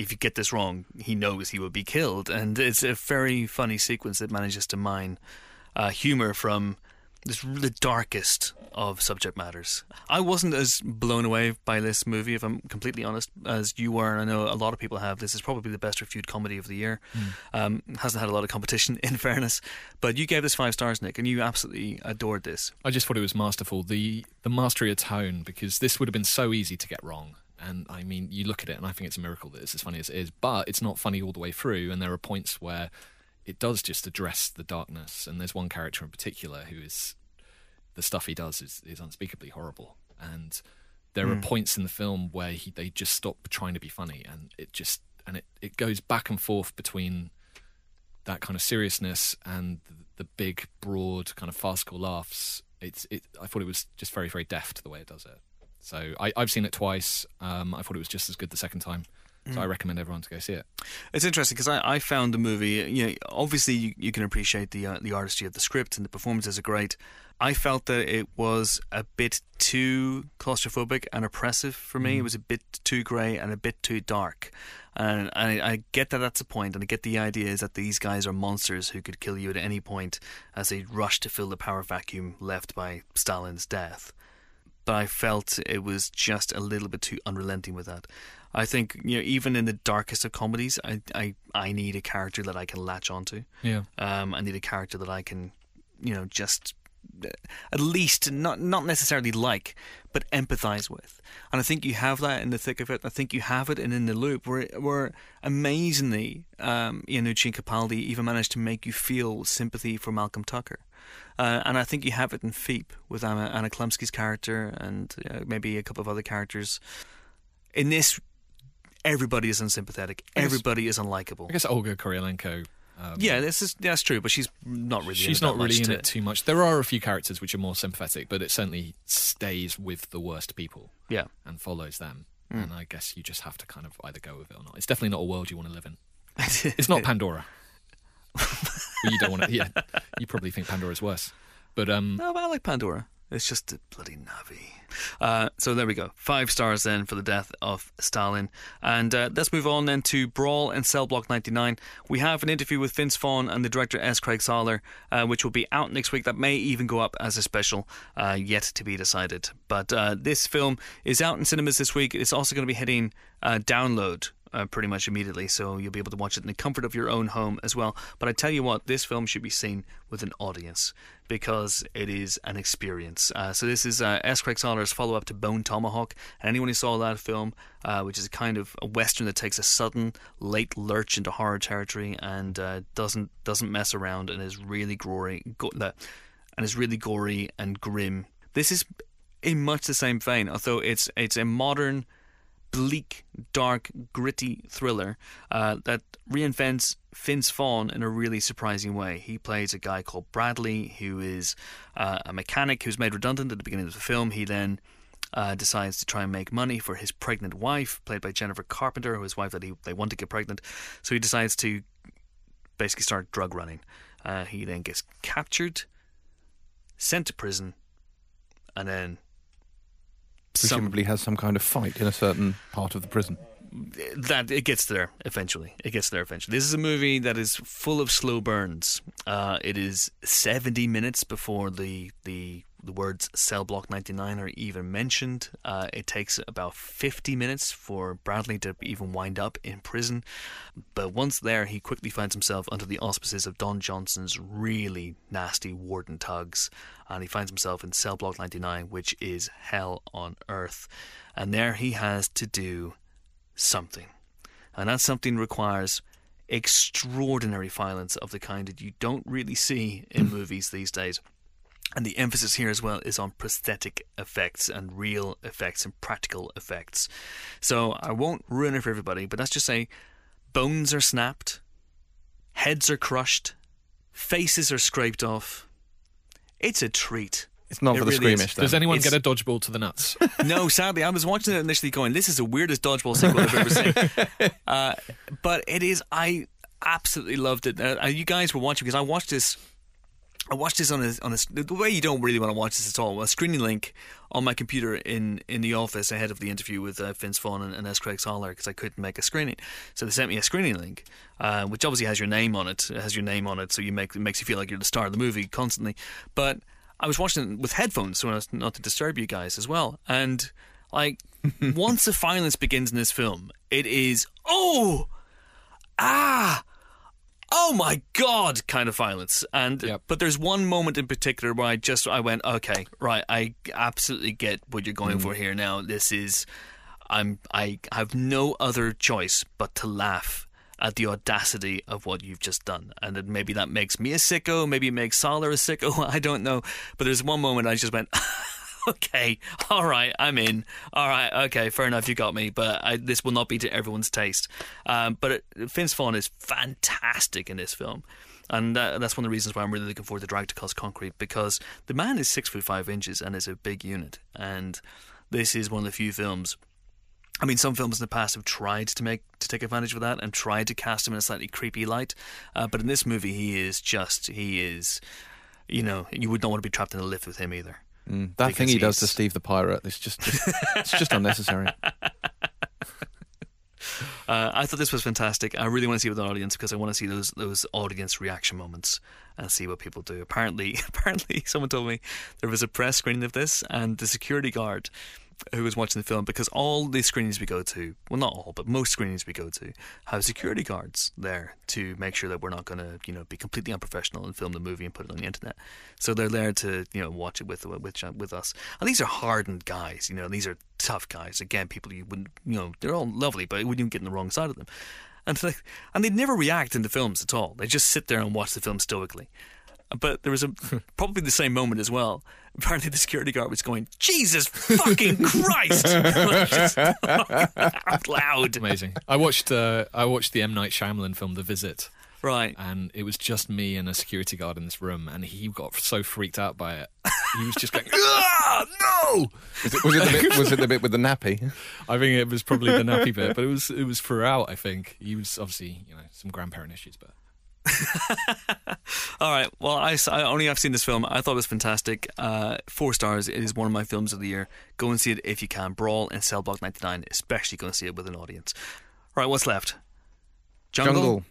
he knows he will be killed, and it's a very funny sequence that manages to mine humour from the darkest of subject matters. I wasn't as blown away by this movie, if I'm completely honest, as you were, and I know a lot of people have. This is probably the best reviewed comedy of the year. Hasn't had a lot of competition, in fairness, but you gave this 5 stars, Nick, and you absolutely adored this. I just thought it was masterful, the mastery of tone, because this would have been so easy to get wrong. And I mean, you look at it and I think it's a miracle that it's as funny as it is, but it's not funny all the way through, and there are points where it does just address the darkness, and there's one character in particular who is, the stuff he does is unspeakably horrible, and there are points in the film where they just stop trying to be funny, and it goes back and forth between that kind of seriousness and the big, broad kind of farcical laughs. I thought it was just very, very deft the way it does it. So I've seen it twice. I thought it was just as good the second time. So I recommend everyone to go see it. It's interesting because I found the movie, obviously you can appreciate the artistry of the script and the performances are great. I felt that it was a bit too claustrophobic and oppressive for me. It was a bit too grey and a bit too dark. And I get that that's a point, and I get the idea is that these guys are monsters who could kill you at any point as they rush to fill the power vacuum left by Stalin's death. But I felt it was just a little bit too unrelenting with that. I think even in the darkest of comedies, I need a character that I can latch onto. Yeah. I need a character that I can, just at least not necessarily like, but empathise with. And I think you have that in The Thick of It. I think you have it in The Loop, where amazingly Iannucci and Capaldi even managed to make you feel sympathy for Malcolm Tucker. And I think you have it in Veep with Anna Klumsky's character and maybe a couple of other characters. In this, everybody is unsympathetic. Everybody is unlikable. I guess Olga Kurylenko. That's true, but she's not really. She's not really in it too much. There are a few characters which are more sympathetic, but it certainly stays with the worst people. Yeah, and follows them. And I guess you just have to kind of either go with it or not. It's definitely not a world you want to live in. It's not Pandora. You don't want to. Yeah, you probably think Pandora's worse, but no, but I like Pandora. It's just a bloody Navi. So there we go. 5 stars then for The Death of Stalin. And let's move on then to Brawl and Cell Block 99. We have an interview with Vince Vaughn and the director S. Craig Soller, which will be out next week. That may even go up as a special, yet to be decided. But this film is out in cinemas this week. It's also going to be hitting download pretty much immediately, so you'll be able to watch it in the comfort of your own home as well. But I tell you what, this film should be seen with an audience because it is an experience. So this is S. Craig Soller's follow-up to Bone Tomahawk, and anyone who saw that film, which is a kind of a western that takes a sudden late lurch into horror territory and doesn't mess around and is really gory and grim. This is in much the same vein, although it's a modern, bleak, dark, gritty thriller that reinvents Vince Vaughn in a really surprising way. He plays a guy called Bradley, who is a mechanic who's made redundant at the beginning of the film. He then decides to try and make money for his pregnant wife, played by Jennifer Carpenter, his wife that they want to get pregnant. So he decides to basically start drug running. He then gets captured, sent to prison, and then presumably has some kind of fight in a certain part of the prison. That it gets there eventually. This is a movie that is full of slow burns. It is 70 minutes before the words Cell Block 99 are even mentioned. It takes about 50 minutes for Bradley to even wind up in prison. But once there, he quickly finds himself under the auspices of Don Johnson's really nasty warden tugs. And he finds himself in Cell Block 99, which is hell on earth. And there he has to do something. And that something requires extraordinary violence of the kind that you don't really see in movies these days. And the emphasis here as well is on prosthetic effects and real effects and practical effects. So I won't ruin it for everybody, but let's just say bones are snapped, heads are crushed, faces are scraped off. It's a treat. It's not for the squeamish. Does anyone get a dodgeball to the nuts? No, sadly. I was watching it initially going, this is the weirdest dodgeball sequel I've ever seen. But it is, I absolutely loved it. You guys were watching because I watched this on the way you don't really want to watch this at all. A screening link on my computer in the office ahead of the interview with Vince Vaughn and S. Craig Soller because I couldn't make a screening. So they sent me a screening link, which obviously has your name on it. It has your name on it, so it makes you feel like you're the star of the movie constantly. But I was watching it with headphones, so as not to disturb you guys as well. And like, once the violence begins in this film, it is oh my God kind of violence. And but there's one moment in particular where I went, okay, right, I absolutely get what you're going for here now. This is I have no other choice but to laugh at the audacity of what you've just done. And then maybe that makes me a sicko, maybe it makes Soller a sicko, I don't know. But there's one moment I just went, okay, all right, I'm in. All right, okay, fair enough, you got me. But this will not be to everyone's taste. But Vince Vaughn is fantastic in this film. And that's one of the reasons why I'm really looking forward to Drag to Cause Concrete, because the man is 6'5" and is a big unit. And this is one of the few films. I mean, some films in the past have tried to take advantage of that and tried to cast him in a slightly creepy light. But in this movie, he is, you know, you would not want to be trapped in a lift with him either. That thing he does to Steve the Pirate, it's just unnecessary. I thought this was fantastic. I really want to see it with an audience because I want to see those audience reaction moments and see what people do. Apparently, someone told me there was a press screening of this, and the security guard who was watching the film, because all the screenings we go to, well, not all, but most screenings we go to have security guards there to make sure that we're not going to, you know, be completely unprofessional and film the movie and put it on the internet. So they're there to, you know, watch it with us. And these are hardened guys, you know, these are tough guys. Again, people you wouldn't, you know, they're all lovely, but you wouldn't get on the wrong side of them. And they never react in the films at all. They just sit there and watch the film stoically. But there was probably the same moment as well. Apparently the security guard was going, Jesus fucking Christ! Just out loud. Amazing. I watched the M. Night Shyamalan film, The Visit. Right. And it was just me and a security guard in this room, and he got so freaked out by it. He was just going, ah, no! Was it the bit with the nappy? I think it was probably the nappy bit, but it was throughout, I think. He was obviously, you know, some grandparent issues, but... All right. Well, I've seen this film. I thought it was fantastic. 4 stars. It is one of my films of the year. Go and see it if you can. Brawl in Cell Block 99. Especially go and see it with an audience. All right. What's left? Jungle.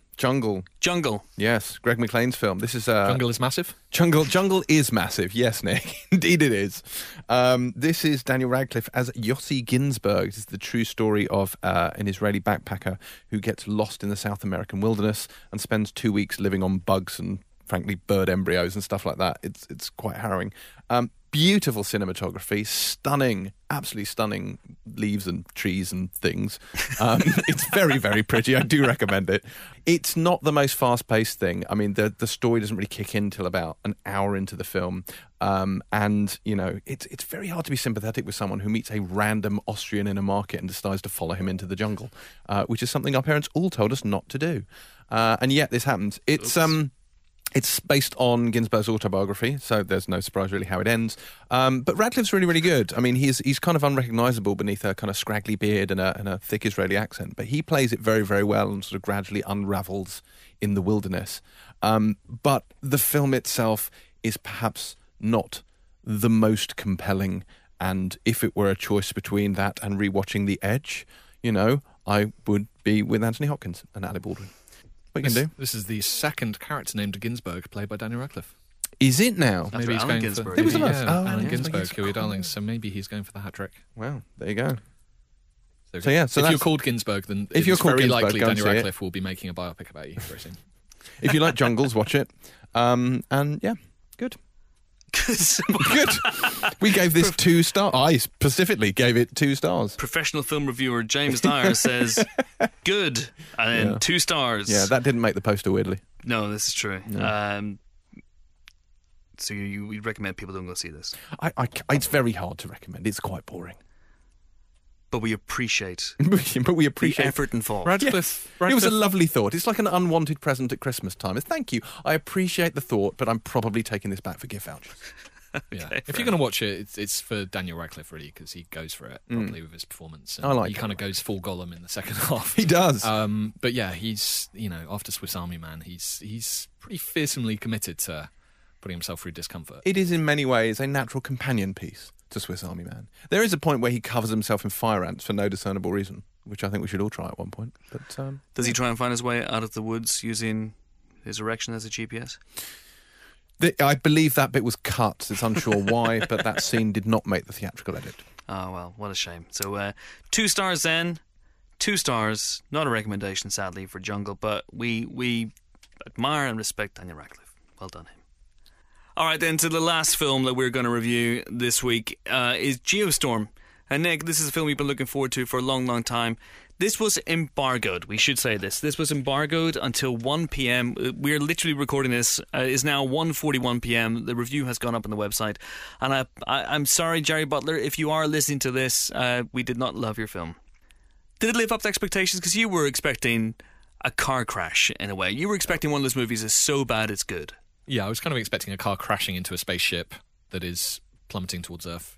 Yes, Greg McLean's film. This is Jungle is massive. Jungle is massive. Yes, Nick. Indeed it is. This is Daniel Radcliffe as Yossi Ginsberg. This is the true story of an Israeli backpacker who gets lost in the South American wilderness and spends 2 weeks living on bugs and, frankly, bird embryos and stuff like that. It's quite harrowing. Beautiful cinematography, stunning, absolutely stunning leaves and trees and things. It's very, very pretty. I do recommend it. It's not the most fast-paced thing. I mean, the story doesn't really kick in till about an hour into the film. And, you know, it's very hard to be sympathetic with someone who meets a random Austrian in a market and decides to follow him into the jungle, which is something our parents all told us not to do. And yet this happens. It's based on Ginsberg's autobiography, so there's no surprise really how it ends. But Radcliffe's really, really good. I mean, he's kind of unrecognisable beneath a kind of scraggly beard and a thick Israeli accent, but he plays it very, very well and sort of gradually unravels in the wilderness. But the film itself is perhaps not the most compelling, and if it were a choice between that and rewatching The Edge, you know, I would be with Anthony Hopkins and Ali Baldwin. What you can do? This is the second character named Ginsberg, played by Daniel Radcliffe. Is it now? Maybe he's Alan going Ginsberg. for It was the last. Alan yeah. Ginsberg, Kill Your Darlings. So maybe he's going for the hat trick. Wow, there you go. So So if you're called Ginsberg, then if you're it's called very Ginsberg, likely go and Daniel see it. Radcliffe will be making a biopic about you very soon. If you like jungles, watch it. And yeah, good. Good. We gave this 2 stars. I specifically gave it 2 stars. Professional film reviewer James Dyer says, good, and then 2 stars. Yeah, that didn't make the poster weirdly. No, this is true. So we recommend people don't go see this. It's very hard to recommend. It's quite boring. But we appreciate But we the appreciate effort involved. Radcliffe. It was a lovely thought. It's like an unwanted present at Christmas time. It's thank you. I appreciate the thought, but I'm probably taking this back for gift vouchers. Yeah. If you're going to watch it, it's for Daniel Radcliffe, really, because he goes for it properly with his performance. And I like he kind of goes full Gollum in the second half. He does. But yeah, he's, you know, after Swiss Army Man, he's pretty fearsomely committed to putting himself through discomfort. It is in many ways a natural companion piece to Swiss Army Man. There is a point where he covers himself in fire ants for no discernible reason, which I think we should all try at one point. But Does he try and find his way out of the woods using his erection as a GPS? I believe that bit was cut. It's unsure why, but that scene did not make the theatrical edit. Oh, well, what a shame. So 2 stars then. 2 stars. Not a recommendation, sadly, for Jungle, but we admire and respect Daniel Radcliffe. Well done, him. All right, then, to the last film that we're going to review this week is Geostorm. And Nick, this is a film we've been looking forward to for a long, long time. This was embargoed. We should say this. This was embargoed until 1 p.m. We're literally recording this. It's now 1:41 p.m. The review has gone up on the website. And I'm sorry, Jerry Butler, if you are listening to this, we did not love your film. Did it live up to expectations? Because you were expecting a car crash, in a way. You were expecting one of those movies that's so bad it's good. Yeah, I was kind of expecting a car crashing into a spaceship that is plummeting towards Earth.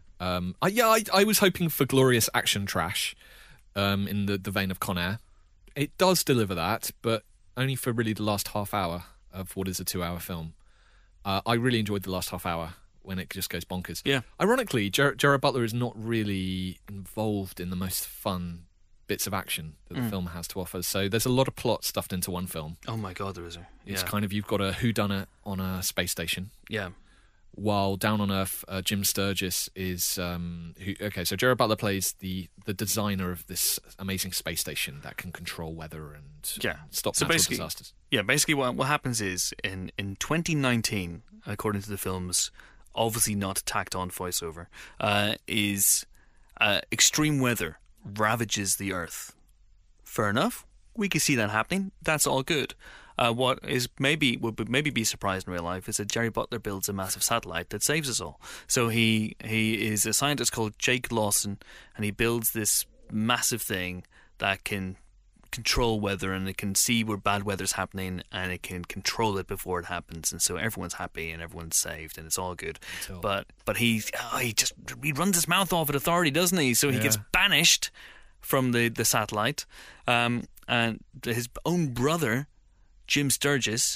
I was hoping for glorious action trash in the vein of Con Air. It does deliver that, but only for really the last half hour of what is a 2-hour film. I really enjoyed the last half hour when it just goes bonkers. Yeah. Ironically, Gerard Butler is not really involved in the most fun bits of action that the film has to offer. So there's a lot of plot stuffed into one film. Oh my God, there is. It's kind of, you've got a whodunit on a space station. Yeah. While down on Earth, Jim Sturgis is so Gerard Butler plays the designer of this amazing space station that can control weather and stop natural disasters. Yeah, basically what happens is in 2019, according to the film's obviously not tacked on voiceover, is extreme weather ravages the Earth. Fair enough. We can see that happening. That's all good. What is would maybe be surprised in real life is that Jerry Butler builds a massive satellite that saves us all. So he is a scientist called Jake Lawson, and he builds this massive thing that can control weather, and it can see where bad weather's happening, and it can control it before it happens, and so everyone's happy and everyone's saved and it's all good. But he runs his mouth off at authority, doesn't he? So he gets banished from the satellite, and his own brother Jim Sturgis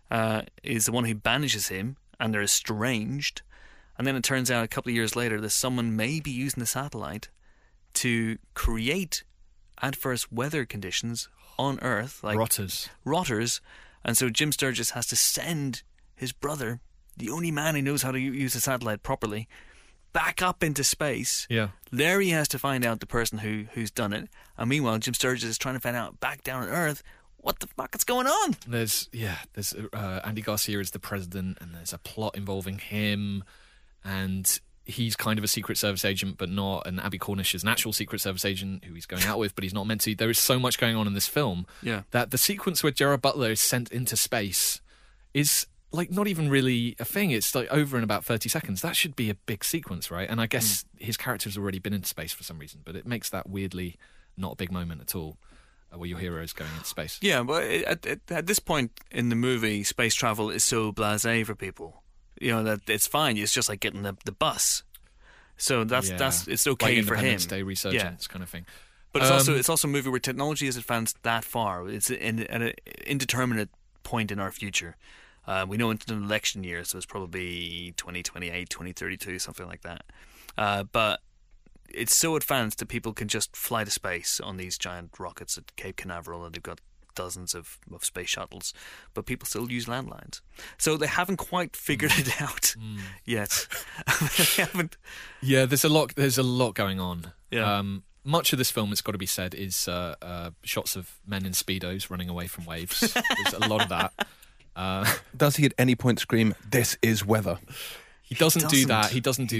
is the one who banishes him, and they're estranged. And then it turns out a couple of years later that someone may be using the satellite to create adverse weather conditions on Earth, like rotters. And so Jim Sturgis has to send his brother, the only man who knows how to use a satellite properly, back up into space. Yeah. There he has to find out the person who's done it. And meanwhile, Jim Sturgis is trying to find out back down on Earth what the fuck is going on. There's Andy Garcia is the president, and there's a plot involving him, and he's kind of a Secret Service agent, but not. And Abby Cornish is an actual Secret Service agent who he's going out with, but he's not meant to. There is so much going on in this film that the sequence where Gerard Butler is sent into space is like not even really a thing. It's like over in about 30 seconds. That should be a big sequence, right? And I guess his character's already been into space for some reason, but it makes that weirdly not a big moment at all, where your hero is going into space. Yeah, but at this point in the movie, space travel is so blasé for people. You know, that it's fine. It's just like getting the bus. So that's it's okay like for him. Independence Day resurgence kind of thing. But it's also a movie where technology has advanced that far. It's at an indeterminate point in our future. We know it's an election year, so it's probably 2028, 2032, something like that. But it's so advanced that people can just fly to space on these giant rockets at Cape Canaveral, and they've got dozens of space shuttles, but people still use landlines. So they haven't quite figured it out yet. They haven't. Yeah, there's a lot going on. Yeah. Much of this film, it's got to be said, is shots of men in Speedos running away from waves. There's a lot of that. Does he at any point scream, "This is weather"? He doesn't do that.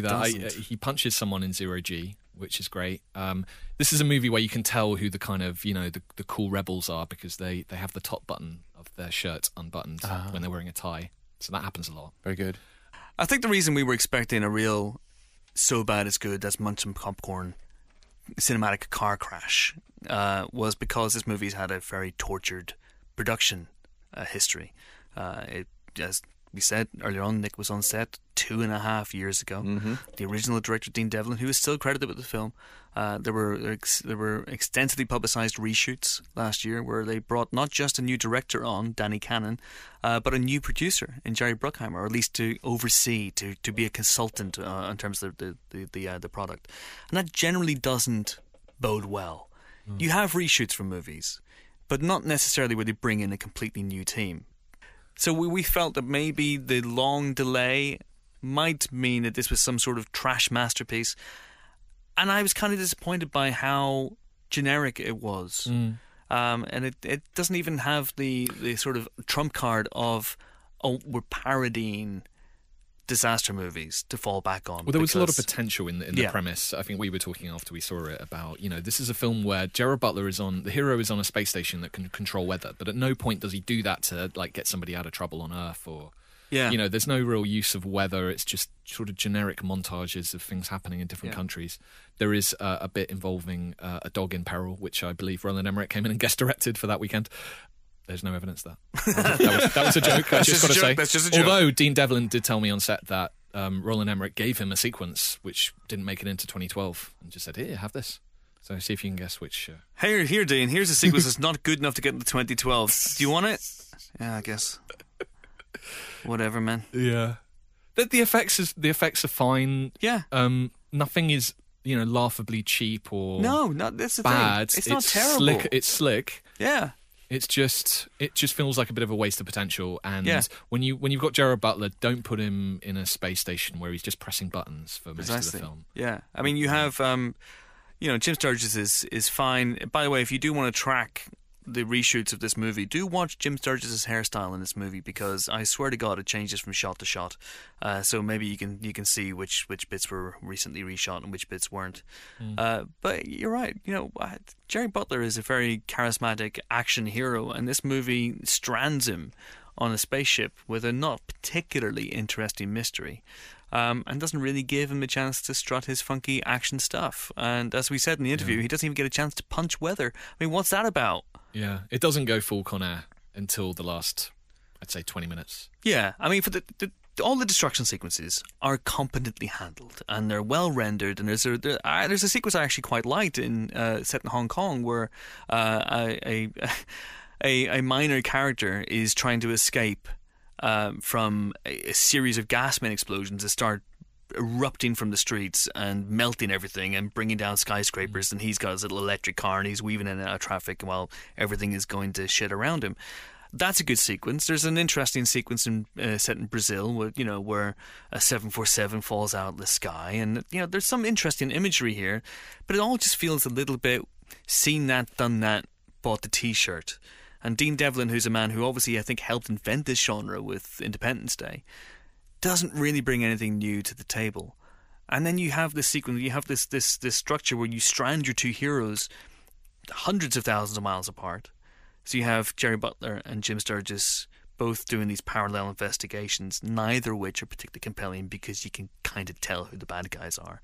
He punches someone in Zero G, which is great. This is a movie where you can tell who the kind of, the cool rebels are, because they have the top button of their shirt unbuttoned when they're wearing a tie. So that happens a lot. Very good. I think the reason we were expecting a real so bad it's good, that's munch some popcorn cinematic car crash was because this movie's had a very tortured production history. As we said earlier on, Nick was on set 2.5 years ago. Mm-hmm. The original director, Dean Devlin, who is still credited with the film, there were extensively publicised reshoots last year where they brought not just a new director on, Danny Cannon, but a new producer in Jerry Bruckheimer, or at least to oversee, to be a consultant in terms of the product. And that generally doesn't bode well. You have reshoots for movies, but not necessarily where they bring in a completely new team. So we felt that maybe the long delay might mean that this was some sort of trash masterpiece. And I was kind of disappointed by how generic it was. And it doesn't even have the sort of trump card of, we're parodying disaster movies to fall back on. Well, there was a lot of potential in the premise. I think we were talking after we saw it about, this is a film where Gerard Butler the hero is on a space station that can control weather, but at no point does he do that to get somebody out of trouble on Earth, or there's no real use of weather. It's just sort of generic montages of things happening in different countries. There is a bit involving a dog in peril, which I believe Roland Emmerich came in and guest directed for that weekend. There's no evidence of that. That was a joke. I just got to say. That's just a joke. Although Dean Devlin did tell me on set that Roland Emmerich gave him a sequence which didn't make it into 2012, and just said, "Here, have this." So see if you can guess which. Here, Dean. Here's a sequence that's not good enough to get into 2012. Do you want it? Yeah, I guess. Whatever, man. Yeah. The effects are fine. Yeah. Nothing is laughably cheap or that's the bad. Thing. It's not terrible. It's slick. Yeah. It just feels like a bit of a waste of potential. And when you've got Gerard Butler, don't put him in a space station where he's just pressing buttons for most of the film. Yeah, I mean, you have Jim Sturgis is fine. By the way, if you do want to track the reshoots of this movie, do watch Jim Sturgis' hairstyle in this movie, because I swear to God it changes from shot to shot. So maybe you can see which bits were recently reshot and which bits weren't. But you're right. Jerry Butler is a very charismatic action hero, and this movie strands him on a spaceship with a not particularly interesting mystery. And doesn't really give him a chance to strut his funky action stuff. And as we said in the interview, he doesn't even get a chance to punch weather. I mean, what's that about? Yeah, it doesn't go full Con Air until the last, I'd say, 20 minutes. Yeah, I mean, for all the destruction sequences are competently handled, and they're well rendered. And there's a sequence I actually quite liked set in Hong Kong where a a minor character is trying to escape from a series of gas main explosions that start erupting from the streets and melting everything and bringing down skyscrapers, and he's got his little electric car and he's weaving in and out of traffic while everything is going to shit around him. That's a good sequence. There's an interesting sequence set in Brazil where a 747 falls out of the sky, and there's some interesting imagery here, but it all just feels a little bit seen that, done that, bought the t-shirt. And Dean Devlin, who's a man who obviously I think helped invent this genre with Independence Day, doesn't really bring anything new to the table. And then you have this sequence, you have this structure where you strand your two heroes hundreds of thousands of miles apart. So you have Jerry Butler and Jim Sturgis both doing these parallel investigations, neither of which are particularly compelling because you can kind of tell who the bad guys are.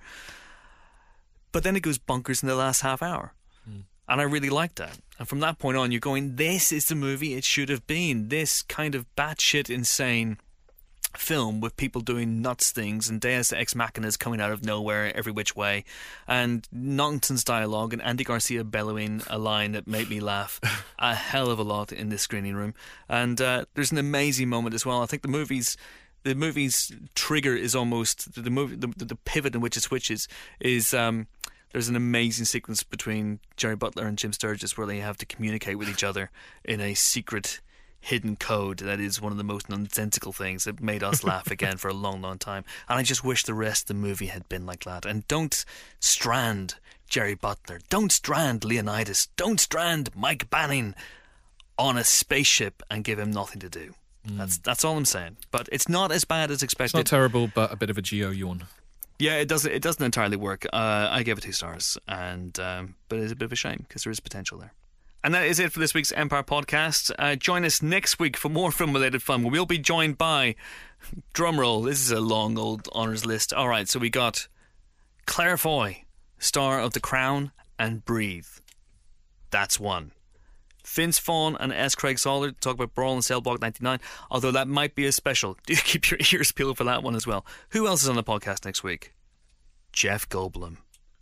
But then it goes bonkers in the last half hour. And I really like that. And from that point on, you're going, this is the movie it should have been. This kind of batshit insane film with people doing nuts things and Deus Ex Machinas coming out of nowhere every which way, and nonsense dialogue, and Andy Garcia bellowing a line that made me laugh a hell of a lot in this screening room. And there's an amazing moment as well. I think the movie's trigger is almost the pivot in which it switches is there's an amazing sequence between Jerry Butler and Jim Sturgis where they have to communicate with each other in a secret hidden code that is one of the most nonsensical things that made us laugh again for a long, long time. And I just wish the rest of the movie had been like that. And don't strand Jerry Butler, don't strand Leonidas, don't strand Mike Banning on a spaceship and give him nothing to do. That's all I'm saying. But it's not as bad as expected. It's not terrible, but a bit of a Geo yawn. Yeah, it doesn't entirely work. I gave it 2 stars, and but it's a bit of a shame because there is potential there. And that is it for this week's Empire Podcast. Join us next week for more film-related fun. We'll be joined by, drumroll, this is a long old honours list. All right, so we got Claire Foy, star of The Crown and Breathe. That's one. Vince Vaughn and S. Craig Soller talk about Brawl in Cell Block 99, although that might be a special. Do keep your ears peeled for that one as well. Who else is on the podcast next week? Jeff Goldblum.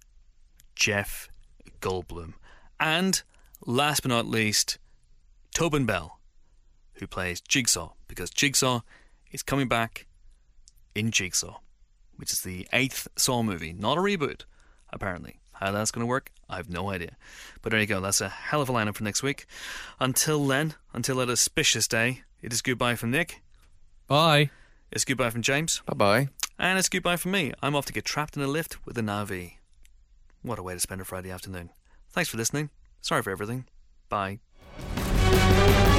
And last but not least, Tobin Bell, who plays Jigsaw, because Jigsaw is coming back in Jigsaw, which is the 8th Saw movie, not a reboot, apparently. How that's going to work, I have no idea. But there you go, that's a hell of a lineup for next week. Until then, until that auspicious day, it is goodbye from Nick. Bye. It's goodbye from James. Bye-bye. And it's goodbye from me. I'm off to get trapped in a lift with a Navi. What a way to spend a Friday afternoon. Thanks for listening. Sorry for everything. Bye.